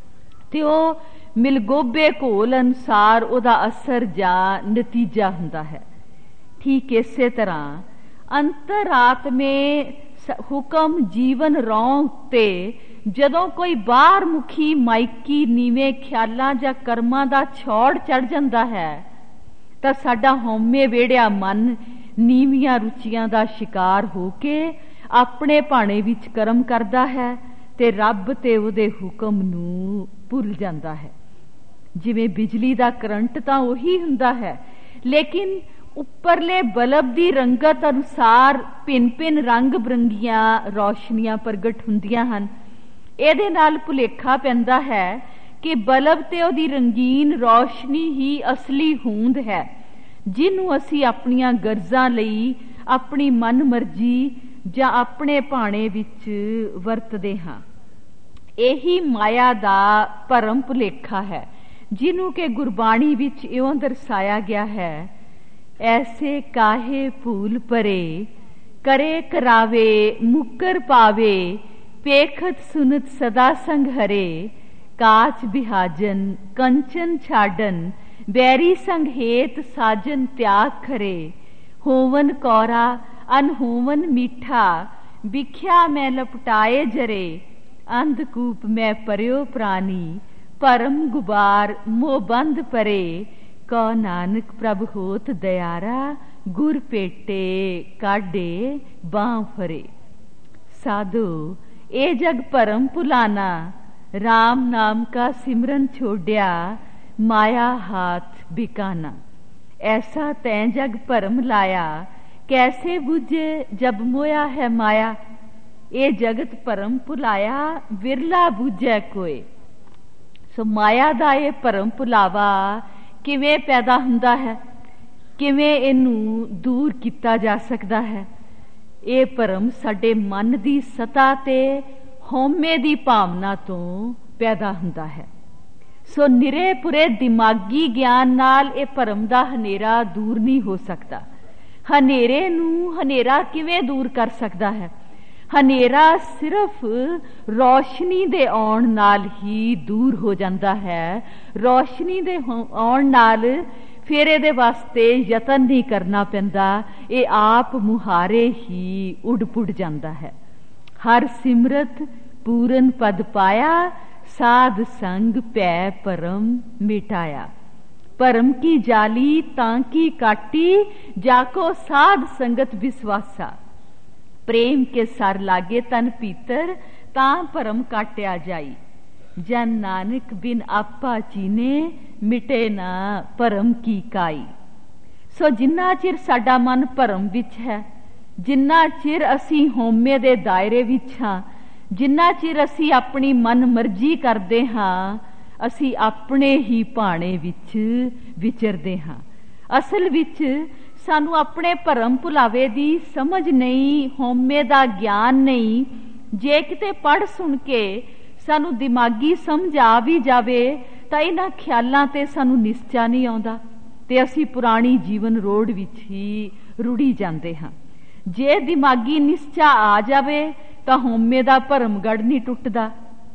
ਤੇ ਉਹ ਮਿਲਗੋਬੇ ਘੋਲ ਅਨੁਸਾਰ ਉਹਦਾ ਅਸਰ ਜਾਂ ਨਤੀਜਾ ਹੁੰਦਾ ਹੈ। ਠੀਕ ਇਸੇ ਤਰ੍ਹਾਂ ਅੰਤਰਾਤਮੇ ਹੁਕਮ ਜੀਵਨ ਰੌਂ ਤੇ ਜਦੋਂ ਕੋਈ ਬਾਹਰ ਮੁਖੀ ਮਾਇਕੀ ਨੀਵੇਂ ਖਿਆਲਾਂ ਜਾਂ ਕਰਮਾਂ ਦਾ ਛੋੜ ਚੜ ਜਾਂਦਾ ਹੈ ਤਾਂ ਸਾਡਾ ਹਉਮੈ ਵੇੜਿਆ ਮਨ ਨੀਵੀਆਂ ਰੁਚੀਆਂ ਦਾ ਸ਼ਿਕਾਰ ਹੋ ਕੇ ਆਪਣੇ ਭਾਣੇ ਵਿੱਚ ਕਰਮ ਕਰਦਾ ਹੈ ਤੇ ਰੱਬ ਤੇ ਉਹਦੇ ਹੁਕਮ ਨੂੰ ਭੁੱਲ ਜਾਂਦਾ ਹੈ। ਜਿਵੇਂ ਬਿਜਲੀ ਦਾ ਕਰੰਟ ਤਾਂ ਉਹੀ ਹੁੰਦਾ ਹੈ, ਲੇਕਿਨ ਉੱਪਰਲੇ ਬਲਬ ਦੀ ਰੰਗਤ ਅਨੁਸਾਰ ਭਿੰਨ-ਭਿੰਨ ਰੰਗ ਬਰੰਗੀਆਂ ਰੌਸ਼ਨੀਆਂ ਪ੍ਰਗਟ ਹੁੰਦੀਆਂ ਹਨ। ਇਹਦੇ ਨਾਲ ਭੁਲੇਖਾ ਪੈਂਦਾ ਹੈ ਕਿ ਬਲਬ ਤੇ ਉਹਦੀ ਰੰਗੀਨ ਰੌਸ਼ਨੀ ਹੀ ਅਸਲੀ ਹੋਂਦ ਹੈ, ਜਿਹਨੂੰ ਅਸੀਂ ਆਪਣੀਆਂ ਗਰਜ਼ਾਂ ਲਈ ਆਪਣੀ ਮਨ ਮਰਜ਼ੀ ਜਾਂ ਆਪਣੇ ਭਾਣੇ ਵਿੱਚ ਵਰਤਦੇ ਹਾਂ। ਇਹੀ ਮਾਇਆ ਦਾ ਭਰਮ ਭੁਲੇਖਾ ਹੈ, ਜਿਹਨੂੰ ਕਿ ਗੁਰਬਾਣੀ ਵਿੱਚ ਇਉਂ ਦਰਸਾਇਆ ਗਿਆ ਹੈ, ਐਸੇ ਕਾਹੇ ਭੂਲ ਪਰੇ ਕਰੇ ਕਰਾਵੇ ਮੁਕਰ ਪਾਵੇ ਪੇਖਤ ਸੁਨਤ ਸਦਾ ਸੰਗ ਹਰੇ ਕਾਚ ਬਿਹਾਜਨ ਕੰਚਨ ਛਾਡਨ ਬੈਰੀ ਸੰਗ ਹੇਤ ਸਾਜਨ ਤਿਆਗ ਖਰੇ ਹੋਵਨ ਕੌਰਾ ਅਨਹੋਵਨ ਮੀਠਾ ਬਿਖਿਆ ਮੈਂ ਲਪਟਾਏ ਜਰੇ ਅੰਧਕੂਪ ਮੈਂ ਪਰਿਓ ਪ੍ਰਾਨੀ ਪਰਮ ਗੁਬਾਰ ਮੋਹ ਬੰਦ ਪਰੇ ਕੋ ਨਾਨਕ ਪ੍ਰਭ ਹੋਤ ਦਿਆਰਾ ਗੁਰ ਪੇਟੇ ਕਾਢੇ ਬਾਹ ਫਰੇ। ਸਾਧੂ, ए जग परम भुलाना, राम नाम का सिमरन छोड़िया, माया हाथ बिकाना। ऐसा तैं जग भरम लाया, कैसे बुझे जब मोया है माया। ए जगत भरम भुलाया, विरला बुझे कोई। सो माया दा ये भरम भुलावा किवें पैदा हुंदा है, किवें इनू दूर किया जा सकता है। ये भरम साडे मन की सतह ते हौमे की भावना तो पैदा हुंदा है। सो निरे पुरे दिमागी ज्ञान नाल ये भरम दा हनेरा दूर नहीं हो सकता। हनेरे नू हनेरा किवें दूर कर सकता है? हनेरा सिर्फ रोशनी दे आउण नाल ही दूर हो जाता है। रोशनी दे आउण नाल फिर इहदे वास्ते यतन नहीं करना पैंदा, ये आप मुहारे ही उड़ पुड़ जाता है। हर सिमरत पूरन पद पाया, साध संग पै परम मिटाया। परम की जाली तांकी काटी, जाको साध संगत विश्वासा। प्रेम के सर लागे तन पीतर, तां परम काटिया जाई। जन नानक बिन आपा चीने, मिटे ना परम की काई। सो जिन्ना चिर साडा मन भरम विच है, जिन्ना चिर असी होमे दे दायरे विच हां, जिन्ना चिर असी अपनी मन मर्जी करते हाँ, असी अपने ही भाणे विच विचरदे हाँ। असल विच सानू अपने भरम भुलावे दी समझ नहीं, होमे दा ज्ञान नहीं। जे किते पढ़ सुन के सानू दिमागी समझ आ भी जावे तां इन्हां ख्यालां ते सानू निश्चा नहीं आउंदा ते असी पुरानी जीवन रोड विच ही रुड़ी जांदे हां। जे दिमागी निश्चा आ जावे तां होमे दा भरमगढ़ नहीं टुटदा।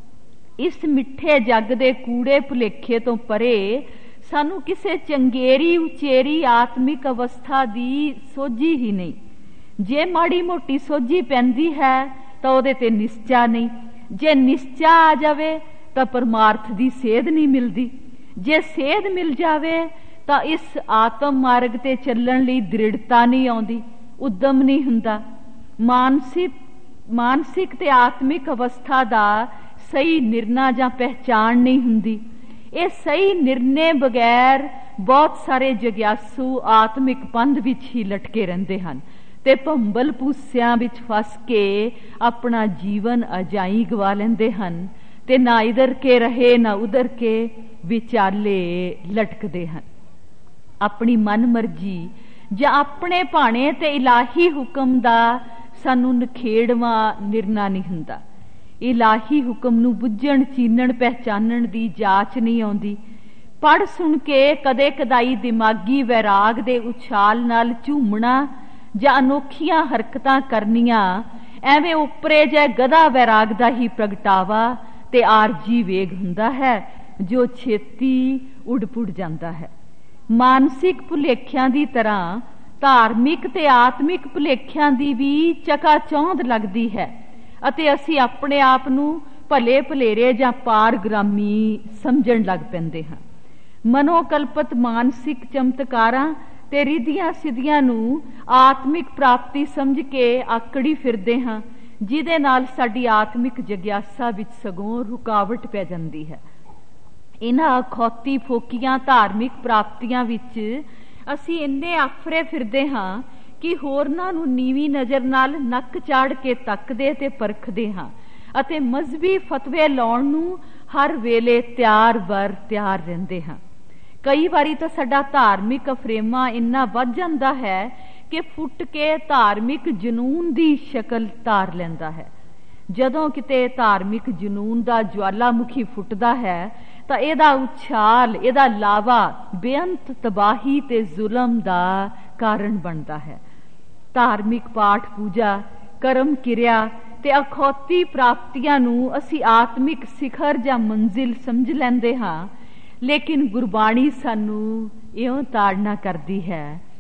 इस मिठे जग दे कूड़े भुलेखे तो परे सानू किसे चंगेरी उचेरी आत्मिक अवस्था दी सोझी ही नहीं। जे माड़ी मोटी सोझी पैंदी है तो उहदे ते निश्चा नहीं। जे निश्चा आ जावे तो परमार्थ दी सेध नहीं मिलती। जे सेध मिल जावे तो इस आत्म मार्ग ते चलण लई दृढ़ता नहीं आउंदी, उद्यम नहीं हुंदा। मानसिक ते आत्मिक अवस्था दा सही निर्णय जां पहचान नहीं हुंदी। ये सही निर्णय बगैर बहुत सारे जग्यासू आत्मिक पंध विच ही लटके रहंदे हन ते भंबल भूसियां विच फस के अपना जीवन अजाई गवा लेंदे हन ते ना इधर के रहे ना उधर के विचाले लटकदे हन। अपनी मन मर्जी जां अपने भाणे ते इलाही हुक्म दा सानू नखेड़वा निर्णय नहीं हुंदा। इलाही हुक्म नू बुझण चीनण पहचानण दी जाच नहीं आउंदी। पढ़ सुन के कदे कदाई दिमागी वैराग दे उछाल नाल झूमना जां अनोखियां हरकतां करनियां एवें उपरे जै गधा वैराग दा ही प्रगटावा ते आरजी वेग हुंदा है जो छेती उड़ पुड़ जांदा है। मानसिक भुलेखियां दी तरह धार्मिक ते आत्मिक भुलेखियां दी भी चकाचौंध लगदी है ਅਤੇ ਅਸੀਂ ਆਪਣੇ ਆਪ ਨੂੰ ਭਲੇ ਭਲੇਰੇ ਜਾਂ ਪਾਰਗ੍ਰਾਮੀ ਸਮਝਣ ਲੱਗ ਪੈਂਦੇ ਹਾਂ। ਮਨੋਕਲਪਤ ਮਾਨਸਿਕ ਚਮਤਕਾਰਾਂ ਤੇ ਰਿਧੀਆਂ ਸਿੱਧੀਆਂ ਨੂੰ ਆਤਮਿਕ ਪ੍ਰਾਪਤੀ ਸਮਝ ਕੇ ਆਕੜੀ ਫਿਰਦੇ ਹਾਂ, ਜਿਹਦੇ ਨਾਲ ਸਾਡੀ ਆਤਮਿਕ ਜਗਿਆਸਾ ਵਿੱਚ ਸਗੋਂ ਰੁਕਾਵਟ ਪੈ ਜਾਂਦੀ ਹੈ। ਇਹਨਾਂ ਅਖੌਤੀ ਫੋਕੀਆਂ ਧਾਰਮਿਕ ਪ੍ਰਾਪਤੀਆਂ ਵਿੱਚ ਅਸੀਂ ਇੰਨੇ ਆਫਰੇ ਫਿਰਦੇ ਹਾਂ कि होरनां नूं नीवी नज़र नाल नक चाड़ के तकदे ते परखदे हां ਅਤੇ मजहबी फतवे लाउण नूं हर वेले ਤਿਆਰ बर ਤਿਆਰ ਰਹਿੰਦੇ हां। कई वारी तो साडा धार्मिक अफरेमा इन्ना वध जांदा है कि फुट के धार्मिक जनून दी शक्ल धार लैंदा है। जदों किते धार्मिक जनून दा ज्वालामुखी फुटदा है तां इहदा उछाल इहदा लावा बेअंत तबाही ते जुल्म दा कारण बनता है। धार्मिक पाठ पूजा कर्म किरिया ते अखौती प्राप्तियां नूं असी आत्मिक सिखर जां मंजिल समझ लैंदे हां, लेकिन गुरबाणी सानू इउं ताड़ना करदी है,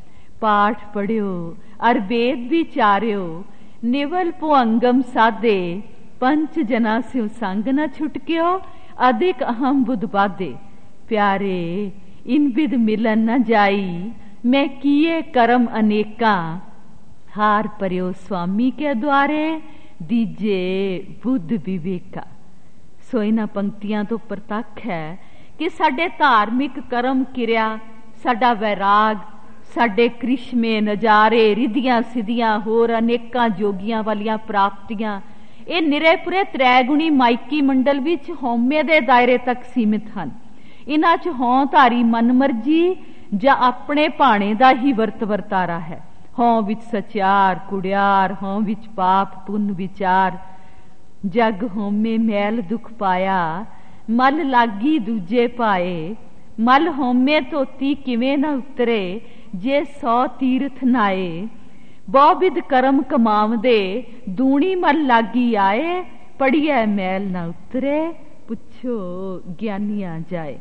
पाठ पढ़ियो अर वेद विचारियो, निवल भुअंगम साधे, पंच जना स्यों संग न छुटकियो, अधिक अहम बुध बाधे। प्यारे इन विद मिलन न जाई, मैं किए कर्म अनेका, हार परियो स्वामी के द्वारे, ਦੀਜੇ ਬੁੱਧ ਵਿਵੇਕਾ। ਸੋ ਇਹਨਾਂ ਪੰਕਤੀਆਂ ਤੋਂ ਪ੍ਰਤੱਖ ਹੈ ਕਿ ਸਾਡੇ ਧਾਰਮਿਕ ਕਰਮ ਕਿਰਿਆ, ਸਾਡਾ ਵੈਰਾਗ, ਸਾਡੇ ਕ੍ਰਿਸ਼ਮੇ ਨਜ਼ਾਰੇ, ਰਿੱਧੀਆਂ ਸਿੱਧੀਆਂ, ਹੋਰ ਅਨੇਕਾਂ ਜੋਗੀਆਂ ਵਾਲੀਆਂ ਪ੍ਰਾਪਤੀਆਂ, ਇਹ ਨਿਰੇ ਪੁਰੇ ਤ੍ਰੈਗੁਣੀ ਮਾਇਕੀ ਮੰਡਲ ਵਿੱਚ ਹਉਮੈ ਦੇ ਦਾਇਰੇ ਤੱਕ ਸੀਮਿਤ ਹਨ। ਇਹਨਾਂ 'ਚ ਹਉ ਧਾਰੀ ਮਨਮਰਜੀ ਜਾਂ ਆਪਣੇ ਭਾਣੇ ਦਾ ਹੀ ਵਰਤਾਰਾ ਹੈ। ਹਉ ਵਿੱਚ ਸਚਿਆਰ ਕੁੜਿਆਰ, ਹਉ ਵਿੱਚ ਪਾਪ ਪੁੰਨ ਵਿਚਾਰ। ਜਗ ਹਉਮੈ ਮੈਲ ਦੁਖ ਪਾਇਆ, ਮਲ ਲਾਗੀ ਦੂਜੇ ਪਾਏ। ਮਲ ਹਉਮੈ ਧੋਤੀ ਕਿਵੇਂ ਨਾ ਉਤਰੇ, ਜੇ 100 ਤੀਰਥ ਨਾਏ। ਬਹੁਵਿਧ ਕਰਮ ਕਮਾਵਦੇ, ਦੂਣੀ ਮਲ ਲਾਗੀ ਆਏ। ਪੜੀਐ ਮੈਲ ਨਾ ਉਤਰੇ, ਪੁੱਛੋ ਗਿਆਨੀਆਂ ਜਾਏ।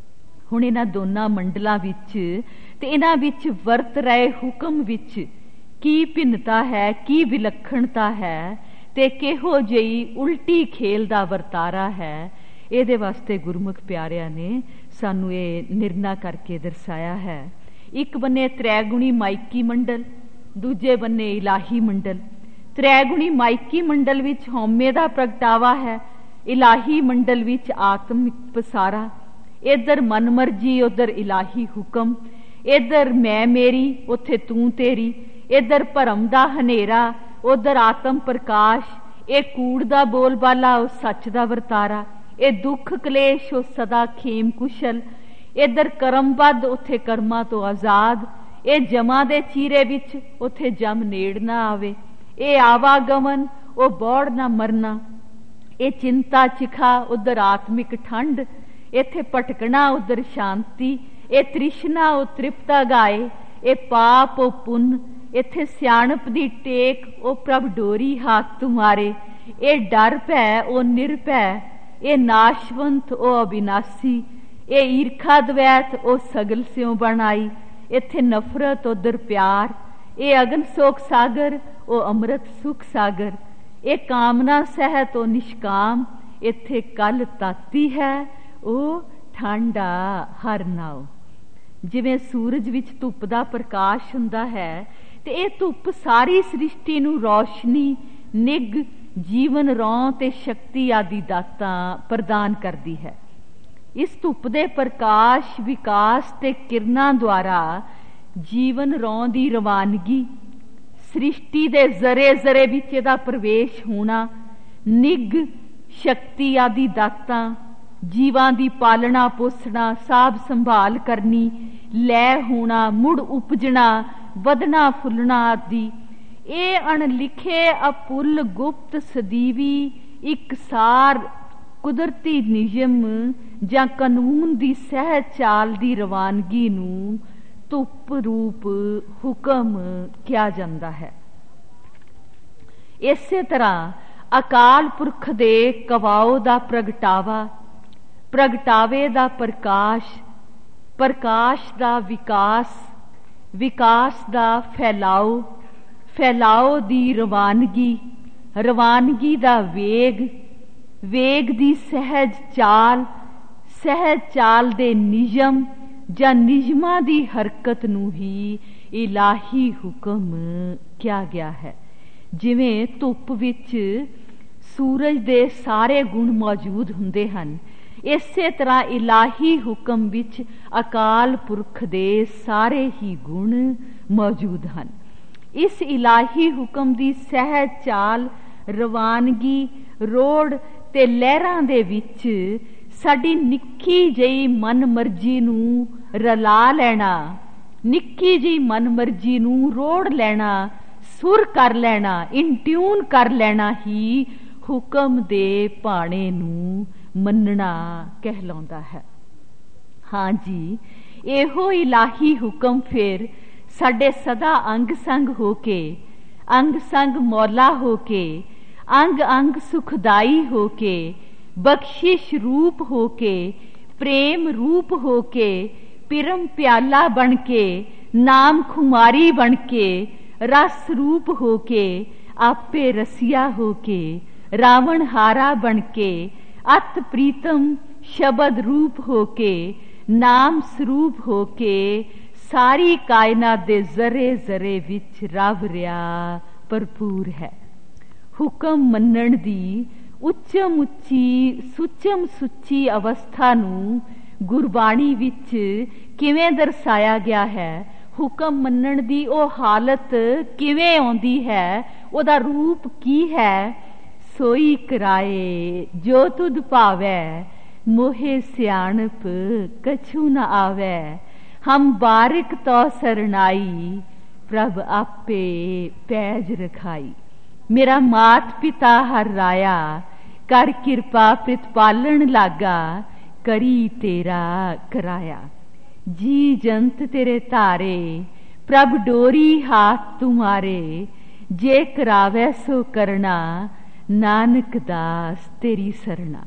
ਹੁਣ ਇਹਨਾਂ ਦੋਨਾਂ ਮੰਡਲਾਂ ਵਿੱਚ ਤੇ ਇਹਨਾਂ ਵਿੱਚ ਵਰਤ ਰਹੇ ਹੁਕਮ ਵਿੱਚ ਕੀ ਭਿੰਨਤਾ ਹੈ, ਕੀ ਵਿਲੱਖਣਤਾ ਹੈ ਤੇ ਕਿਹੋ ਜਿਹੀ ਉਲਟੀ ਖੇਲ ਦਾ ਵਰਤਾਰਾ ਹੈ, ਇਹਦੇ ਵਾਸਤੇ ਗੁਰਮੁਖ ਪਿਆਰਿਆਂ ਨੇ ਸਾਨੂੰ ਇਹ ਨਿਰਣਾ ਕਰਕੇ ਦਰਸਾਇਆ ਹੈ। ਇੱਕ ਬੰਨੇ ਤ੍ਰੈਗੁਣੀ ਮਾਇਕੀ ਮੰਡਲ, ਦੂਜੇ ਬੰਨੇ ਇਲਾਹੀ ਮੰਡਲ। ਤ੍ਰੈਗੁਣੀ ਮਾਇਕੀ ਮੰਡਲ ਵਿੱਚ ਹਉਮੈ ਦਾ ਪ੍ਰਗਟਾਵਾ ਹੈ, ਇਲਾਹੀ ਮੰਡਲ ਵਿੱਚ ਆਤਮਿਕ ਪਸਾਰਾ। ਇੱਧਰ ਮਨਮਰਜੀ, ਉੱਧਰ ਇਲਾਹੀ ਹੁਕਮ। ਇੱਧਰ ਮੈਂ ਮੇਰੀ, ਉੱਥੇ ਤੂੰ ਤੇਰੀ। ਇੱਧਰ ਭਰਮ ਦਾ ਹਨੇਰਾ, ਉੱਧਰ ਆਤਮ ਪ੍ਰਕਾਸ਼। ਇਹ ਕੂੜ ਦਾ ਬੋਲਬਾਲਾ, ਉਹ ਸੱਚ ਦਾ ਵਰਤਾਰਾ। ਇਹ ਦੁੱਖ ਕਲੇਸ਼, ਉਹ ਸਦਾ ਖੇਮ ਕੁਸ਼ਲ। ਇੱਧਰ ਕਰਮਬੱਧ, ਉੱਥੇ ਕਰਮਾਂ ਤੋਂ ਆਜ਼ਾਦ। ਇਹ ਜਮਾਂ ਦੇ ਚੀਰੇ ਵਿੱਚ, ਉੱਥੇ ਜਮ ਨੇੜ ਨਾ ਆਵੇ। ਇਹ ਆਵਾਗਮਨ, ਉਹ ਬੌੜ ਨਾ ਮਰਨਾ। ਇਹ ਚਿੰਤਾ ਚਿਖਾ, ਉੱਧਰ ਆਤਮਿਕ ਠੰਡ। ਇੱਥੇ ਭਟਕਣਾ, ਉੱਧਰ ਸ਼ਾਂਤੀ। ਇਹ ਤ੍ਰਿਸ਼ਨਾ, ਉਹ ਤ੍ਰਿਪਤਾ ਗਾਏ। ਇਹ ਪਾਪ, ਉਹ ਪੁੰਨ। ਇੱਥੇ ਸਿਆਣਪ ਦੀ ਟੇਕ, ਉਹ ਪ੍ਰਭ ਡੋਰੀ ਹੱਥ ਤੁਮਾਰੇ। ਇਹ ਡਰ ਭੈ, ਉਹ ਨਿਰਭੈ। ਇਹ ਨਾਸ਼ਵੰਤ, ਉਹ ਅਬਿਨਾਸੀ। ਇਹ ਈਰਖਾ ਦਵੈਤ, ਉਹ ਸਗਲ ਸਿਉ ਬਣਾਈ। ਇੱਥੇ ਨਫ਼ਰਤ, ਉੱਧਰ ਪਿਆਰ। ਇਹ ਅਗਨ ਸੋਕ ਸਾਗਰ, ਉਹ ਅੰਮ੍ਰਿਤ ਸੁਖ ਸਾਗਰ। ਇਹ ਕਾਮਨਾ ਸਹਿਤ, ਉਹ ਨਿਸ਼ਕਾਮ। ਇੱਥੇ ਕਲ ਤਾਤੀ ਹੈ, ਉਹ ਠੰਡਾ ਹਰ ਨਾਉ। ਜਿਵੇਂ ਸੂਰਜ ਵਿੱਚ ਧੁੱਪ ਦਾ ਪ੍ਰਕਾਸ਼ ਹੁੰਦਾ ਹੈ ਤੇ ਇਹ ਧੁੱਪ ਸਾਰੀ ਸ੍ਰਿਸ਼ਟੀ ਨੂੰ ਰੌਸ਼ਨੀ, ਨਿੱਘ, ਜੀਵਨ ਰੌਂ ਤੇ ਸ਼ਕਤੀ ਆਦਿ ਦਾਤਾਂ ਪ੍ਰਦਾਨ ਕਰਦੀ ਹੈ। ਇਸ ਧੁੱਪ ਦੇ ਪ੍ਰਕਾਸ਼, ਵਿਕਾਸ ਤੇ ਕਿਰਨਾਂ ਦੁਆਰਾ ਜੀਵਨ ਰੌਂ ਦੀ ਰਵਾਨਗੀ, ਸ੍ਰਿਸ਼ਟੀ ਦੇ ਜ਼ਰੇ ਜ਼ਰੇ ਵਿੱਚ ਇਹਦਾ ਪ੍ਰਵੇਸ਼ ਹੋਣਾ, ਨਿੱਘ, ਸ਼ਕਤੀ ਆਦਿ ਦਾਤਾਂ, ਜੀਵਾਂ ਦੀ ਪਾਲਣਾ ਪੋਸਣਾ, ਸਾਂਭ ਸੰਭਾਲ ਕਰਨੀ, ਲੈ ਹੋਣਾ, ਮੁੜ ਉਪਜਣਾ, ਵਧਣਾ ਫੁੱਲਣਾ ਆਦਿ। ਇਹ ਅਣਲਿਖੇ ਅਪੁੱਲ ਗੁਪਤ ਸਦੀਵੀ ਇਕਸਾਰ ਕੁਦਰਤੀ ਨਿਯਮ ਜਾਂ ਕਾਨੂੰਨ ਦੀ ਸਹਿਜ ਚਾਲ ਦੀ ਰਵਾਨਗੀ ਨੂੰ ਧੁੱਪ ਰੂਪ ਹੁਕਮ ਕਿਹਾ ਜਾਂਦਾ ਹੈ। ਇਸੇ ਤਰ੍ਹਾਂ ਅਕਾਲ ਪੁਰਖ ਦੇ ਕਵਾਓ ਦਾ ਪ੍ਰਗਟਾਵਾ, ਪ੍ਰਗਟਾਵੇ ਦਾ ਪ੍ਰਕਾਸ਼, ਪ੍ਰਕਾਸ਼ ਦਾ ਵਿਕਾਸ, ਵਿਕਾਸ ਦਾ ਫੈਲਾਓ, ਫੈਲਾਓ ਦੀ ਰਵਾਨਗੀ, ਰਵਾਨਗੀ ਦਾ ਵੇਗ, ਵੇਗ ਦੀ ਸਹਿਜ ਚਾਲ, ਸਹਿਜ ਚਾਲ ਦੇ ਨਿਯਮ ਜਾਂ ਨਿਯਮਾਂ ਦੀ ਹਰਕਤ ਨੂੰ ਹੀ ਇਲਾਹੀ ਹੁਕਮ ਕਿਹਾ ਗਿਆ ਹੈ। ਜਿਵੇਂ ਧੁੱਪ ਵਿੱਚ ਸੂਰਜ ਦੇ ਸਾਰੇ ਗੁਣ ਮੌਜੂਦ ਹੁੰਦੇ ਹਨ, ਇਸੇ ਤਰ੍ਹਾਂ ਇਲਾਹੀ ਹੁਕਮ ਵਿੱਚ ਅਕਾਲ ਪੁਰਖ ਦੇ ਸਾਰੇ ਹੀ ਗੁਣ ਮੌਜੂਦ ਹਨ। ਇਸ ਇਲਾਹੀ ਹੁਕਮ ਦੀ ਸਹਿਜ ਚਾਲ, ਰਵਾਨਗੀ, ਰੋੜ ਤੇ ਲਹਿਰਾਂ ਦੇ ਵਿੱਚ ਸਾਡੀ ਨਿੱਕੀ ਜਿਹੀ ਮਨ ਮਰਜ਼ੀ ਨੂੰ ਰਲਾ ਲੈਣਾ, ਨਿੱਕੀ ਜਿਹੀ ਮਨ ਮਰਜ਼ੀ ਨੂੰ ਰੋੜ ਲੈਣਾ, ਸੁਰ ਕਰ ਲੈਣਾ, ਇਨਟਿਊਨ ਕਰ ਲੈਣਾ ਹੀ ਹੁਕਮ ਦੇ ਭਾਣੇ ਨੂੰ ਮੰਨਣਾ ਕਹਿਲਾਉਂਦਾ ਹੈ। ਹਾਂਜੀ, ਇਹੋ ਇਲਾਹੀ ਹੁਕਮ ਫਿਰ ਸਾਡੇ ਸਦਾ ਅੰਗ ਸੰਗ ਹੋ ਕੇ, ਅੰਗ ਸੰਗ ਮੌਲਾ ਹੋ ਕੇ, ਅੰਗ ਅੰਗ ਸੁਖਦਾਈ ਹੋ ਕੇ, ਬਖਸ਼ਿਸ਼ ਰੂਪ ਹੋ ਕੇ, ਪ੍ਰੇਮ ਰੂਪ ਹੋ ਕੇ, ਪਿਰਮ ਪਿਆਲਾ ਬਣ ਕੇ, ਨਾਮ ਖੁਮਾਰੀ ਬਣ ਕੇ, ਰਸ ਰੂਪ ਹੋ ਕੇ, ਆਪੇ ਰਸੀਆ ਹੋ ਕੇ, ਰਾਵਣ ਹਾਰਾ ਬਣ ਕੇ, ਅਤ ਪ੍ਰੀਤਮ ਸ਼ਬਦ ਰੂਪ ਹੋ ਕੇ, ਨਾਮ ਸਰੂਪ ਹੋ ਕੇ, ਸਾਰੀ ਕਾਇਨਾਤ ਦੇ ਜ਼ਰੇ ਜ਼ਰੇ ਵਿੱਚ ਰਵ ਰਿਹਾ ਭਰਪੂਰ ਹੈ। ਹੁਕਮ ਮੰਨਣ ਦੀ ਉੱਚਮ ਉੱਚੀ ਸੁੱਚਮ ਸੁੱਚੀ ਅਵਸਥਾ ਨੂੰ ਗੁਰਬਾਣੀ ਵਿੱਚ ਕਿਵੇਂ ਦਰਸਾਇਆ ਗਿਆ ਹੈ, ਹੁਕਮ ਮੰਨਣ ਦੀ ਉਹ ਹਾਲਤ ਕਿਵੇਂ ਆਉਂਦੀ ਹੈ, ਉਹਦਾ ਰੂਪ ਕੀ ਹੈ। ਸੋਈ ਕਰਾਏ ਜੋ ਤੁਧ ਭਾਵੈ, ਮੋਹੇ ਸਿਆਣਪ ਕਛੂ ਨ ਆਵੈ। ਹਮ ਬਾਰਿਕ ਤੋ ਸਰਨਾਈ, ਪ੍ਰਭ ਆਪੇ ਪੈਜ ਰਖਾਈ। ਮੇਰਾ ਮਾਤ ਪਿਤਾ ਹਰ ਰਾਇਆ, ਕਰ ਕਿਰਪਾ ਪ੍ਰਤਪਾਲਣ ਲਾਗਾ। ਕਰੀ ਤੇਰਾ ਕਰਾਇਆ, ਜੀ ਜੰਤ ਤੇਰੇ ਧਾਰੇ। ਪ੍ਰਭ ਡੋਰੀ ਹਾਥ ਤੁਮਾਰੇ, ਜੇ ਕਰਾਵੈ ਸੋ ਕਰਨਾ। ਨਾਨਕ ਦਾਸ ਤੇਰੀ ਸਰਣਾ।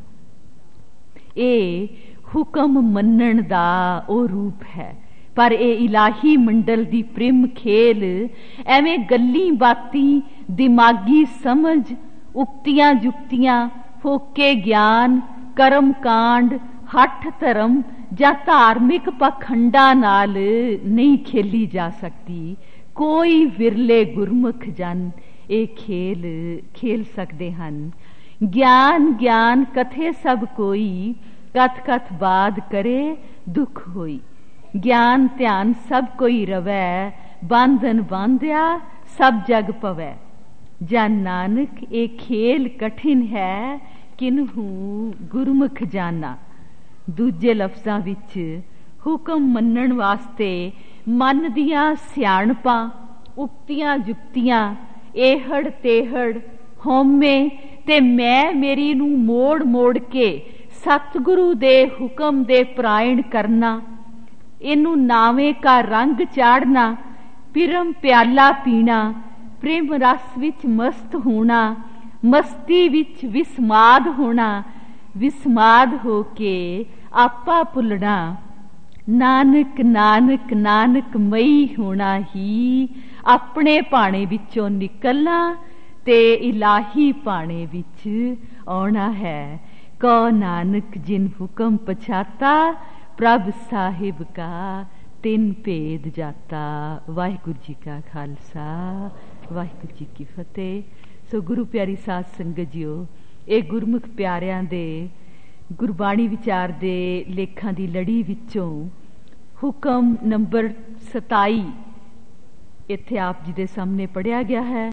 ਇਹ ਹੁਕਮ ਮੰਨਣ ਦਾ ਉਹ ਰੂਪ ਹੈ। ਪਰ ਇਹ ਇਲਾਹੀ ਮੰਡਲ ਦੀ ਪ੍ਰਿਮ ਖੇਲ ਐਵੇਂ ਗੱਲੀ ਬਾਤੀ, ਦਿਮਾਗੀ ਸਮਝ, ਉਕਤੀਆਂ ਜੁਕਤੀਆਂ, ਫੋਕੇ ਗਿਆਨ, ਕਰਮ ਕਾਂਡ, ਹੱਠ ਧਰਮ ਜਾਂ ਧਾਰਮਿਕ ਪਖੰਡਾਂ ਨਾਲ ਨਹੀਂ ਖੇਲੀ ਜਾ ਸਕਦੀ। ਕੋਈ ਵਿਰਲੇ ਗੁਰਮੁਖ ਜਨ ਇਹ ਖੇਲ ਖੇਲ ਸਕਦੇ ਹਨ। ਗਿਆਨ ਗਿਆਨ ਕਥੇ ਸਭ ਕੋਈ, ਕਥ ਕਥ ਬਾਦ ਕਰੇ ਦੁਖ ਹੋਈ। ਗਿਆਨ ਧਿਆਨ ਸਭ ਕੋਈ ਰਵੈ, ਬੰਧਨ ਬਾਂਧਿਆ ਸਭ ਜਗ ਪਵੈ। ਜਨ ਨਾਨਕ ਇਹ ਖੇਲ ਕਠਿਨ ਹੈ, ਕਿਨਹੂ ਗੁਰਮੁਖ ਜਾਨਾ। ਦੂਜੇ ਲਫ਼ਜ਼ਾਂ ਵਿੱਚ ਹੁਕਮ ਮੰਨਣ ਵਾਸਤੇ ਮਨ ਦੀਆਂ ਸਿਆਣਪਾਂ, ਉਕਤੀਆਂ ਜੁਕਤੀਆਂ, ਇਹੜ ਤੇਹੜ, ਹਉਮੈ ਤੇ ਮੈਂ ਮੇਰੀ ਨੂੰ ਮੋੜ ਮੋੜ ਕੇ ਸਤਿਗੁਰੂ ਦੇ ਹੁਕਮ ਦੇ ਪ੍ਰਾਇਣ ਕਰਨਾ, ਇਹਨੂੰ ਨਾਵੇਂ ਕਾ ਰੰਗ ਚਾੜਨਾ, ਪਿਰਮ ਪਿਆਲਾ ਪੀਣਾ, ਪ੍ਰੇਮ ਰਸ ਵਿੱਚ ਮਸਤ ਹੋਣਾ, ਮਸਤੀ ਵਿੱਚ ਵਿਸਮਾਦ ਹੋਣਾ, ਵਿਸਮਾਦ ਹੋ ਕੇ ਆਪਾ ਭੁੱਲਣਾ। ਨਾਨਕ ਨਾਨਕ ਨਾਨਕ ਮਈ ਹੋਣਾ ਹੀ ਆਪਣੇ ਭਾਣੇ ਵਿੱਚੋਂ ਨਿਕਲਣਾ ਤੇ ਇਲਾਹੀ ਭਾਣੇ ਵਿੱਚ ਆਉਣਾ ਹੈ। ਕਉ ਨਾਨਕ ਜਿਨ ਹੁਕਮ ਪਛਾਤਾ, ਪ੍ਰਭ ਸਾਹਿਬ ਕਾ ਤਿਨ ਭੇਦ ਜਾਤਾ। ਵਾਹਿਗੁਰੂ ਜੀ ਕਾ ਖਾਲਸਾ, ਵਾਹਿਗੁਰੂ ਜੀ ਕੀ ਫਤਿਹ। ਸੋ ਗੁਰੂ ਪਿਆਰੀ ਸਾਧ ਸੰਗਤ ਜੀਓ, ਇਹ ਗੁਰਮੁਖ ਪਿਆਰਿਆਂ ਦੇ ਗੁਰਬਾਣੀ ਵਿਚਾਰ ਦੇ ਲੇਖਾਂ ਦੀ ਲੜੀ ਵਿੱਚੋਂ ਹੁਕਮ ਨੰਬਰ 27 ਇੱਥੇ ਆਪ ਜੀ ਦੇ ਸਾਹਮਣੇ ਪੜ੍ਹਿਆ ਗਿਆ ਹੈ।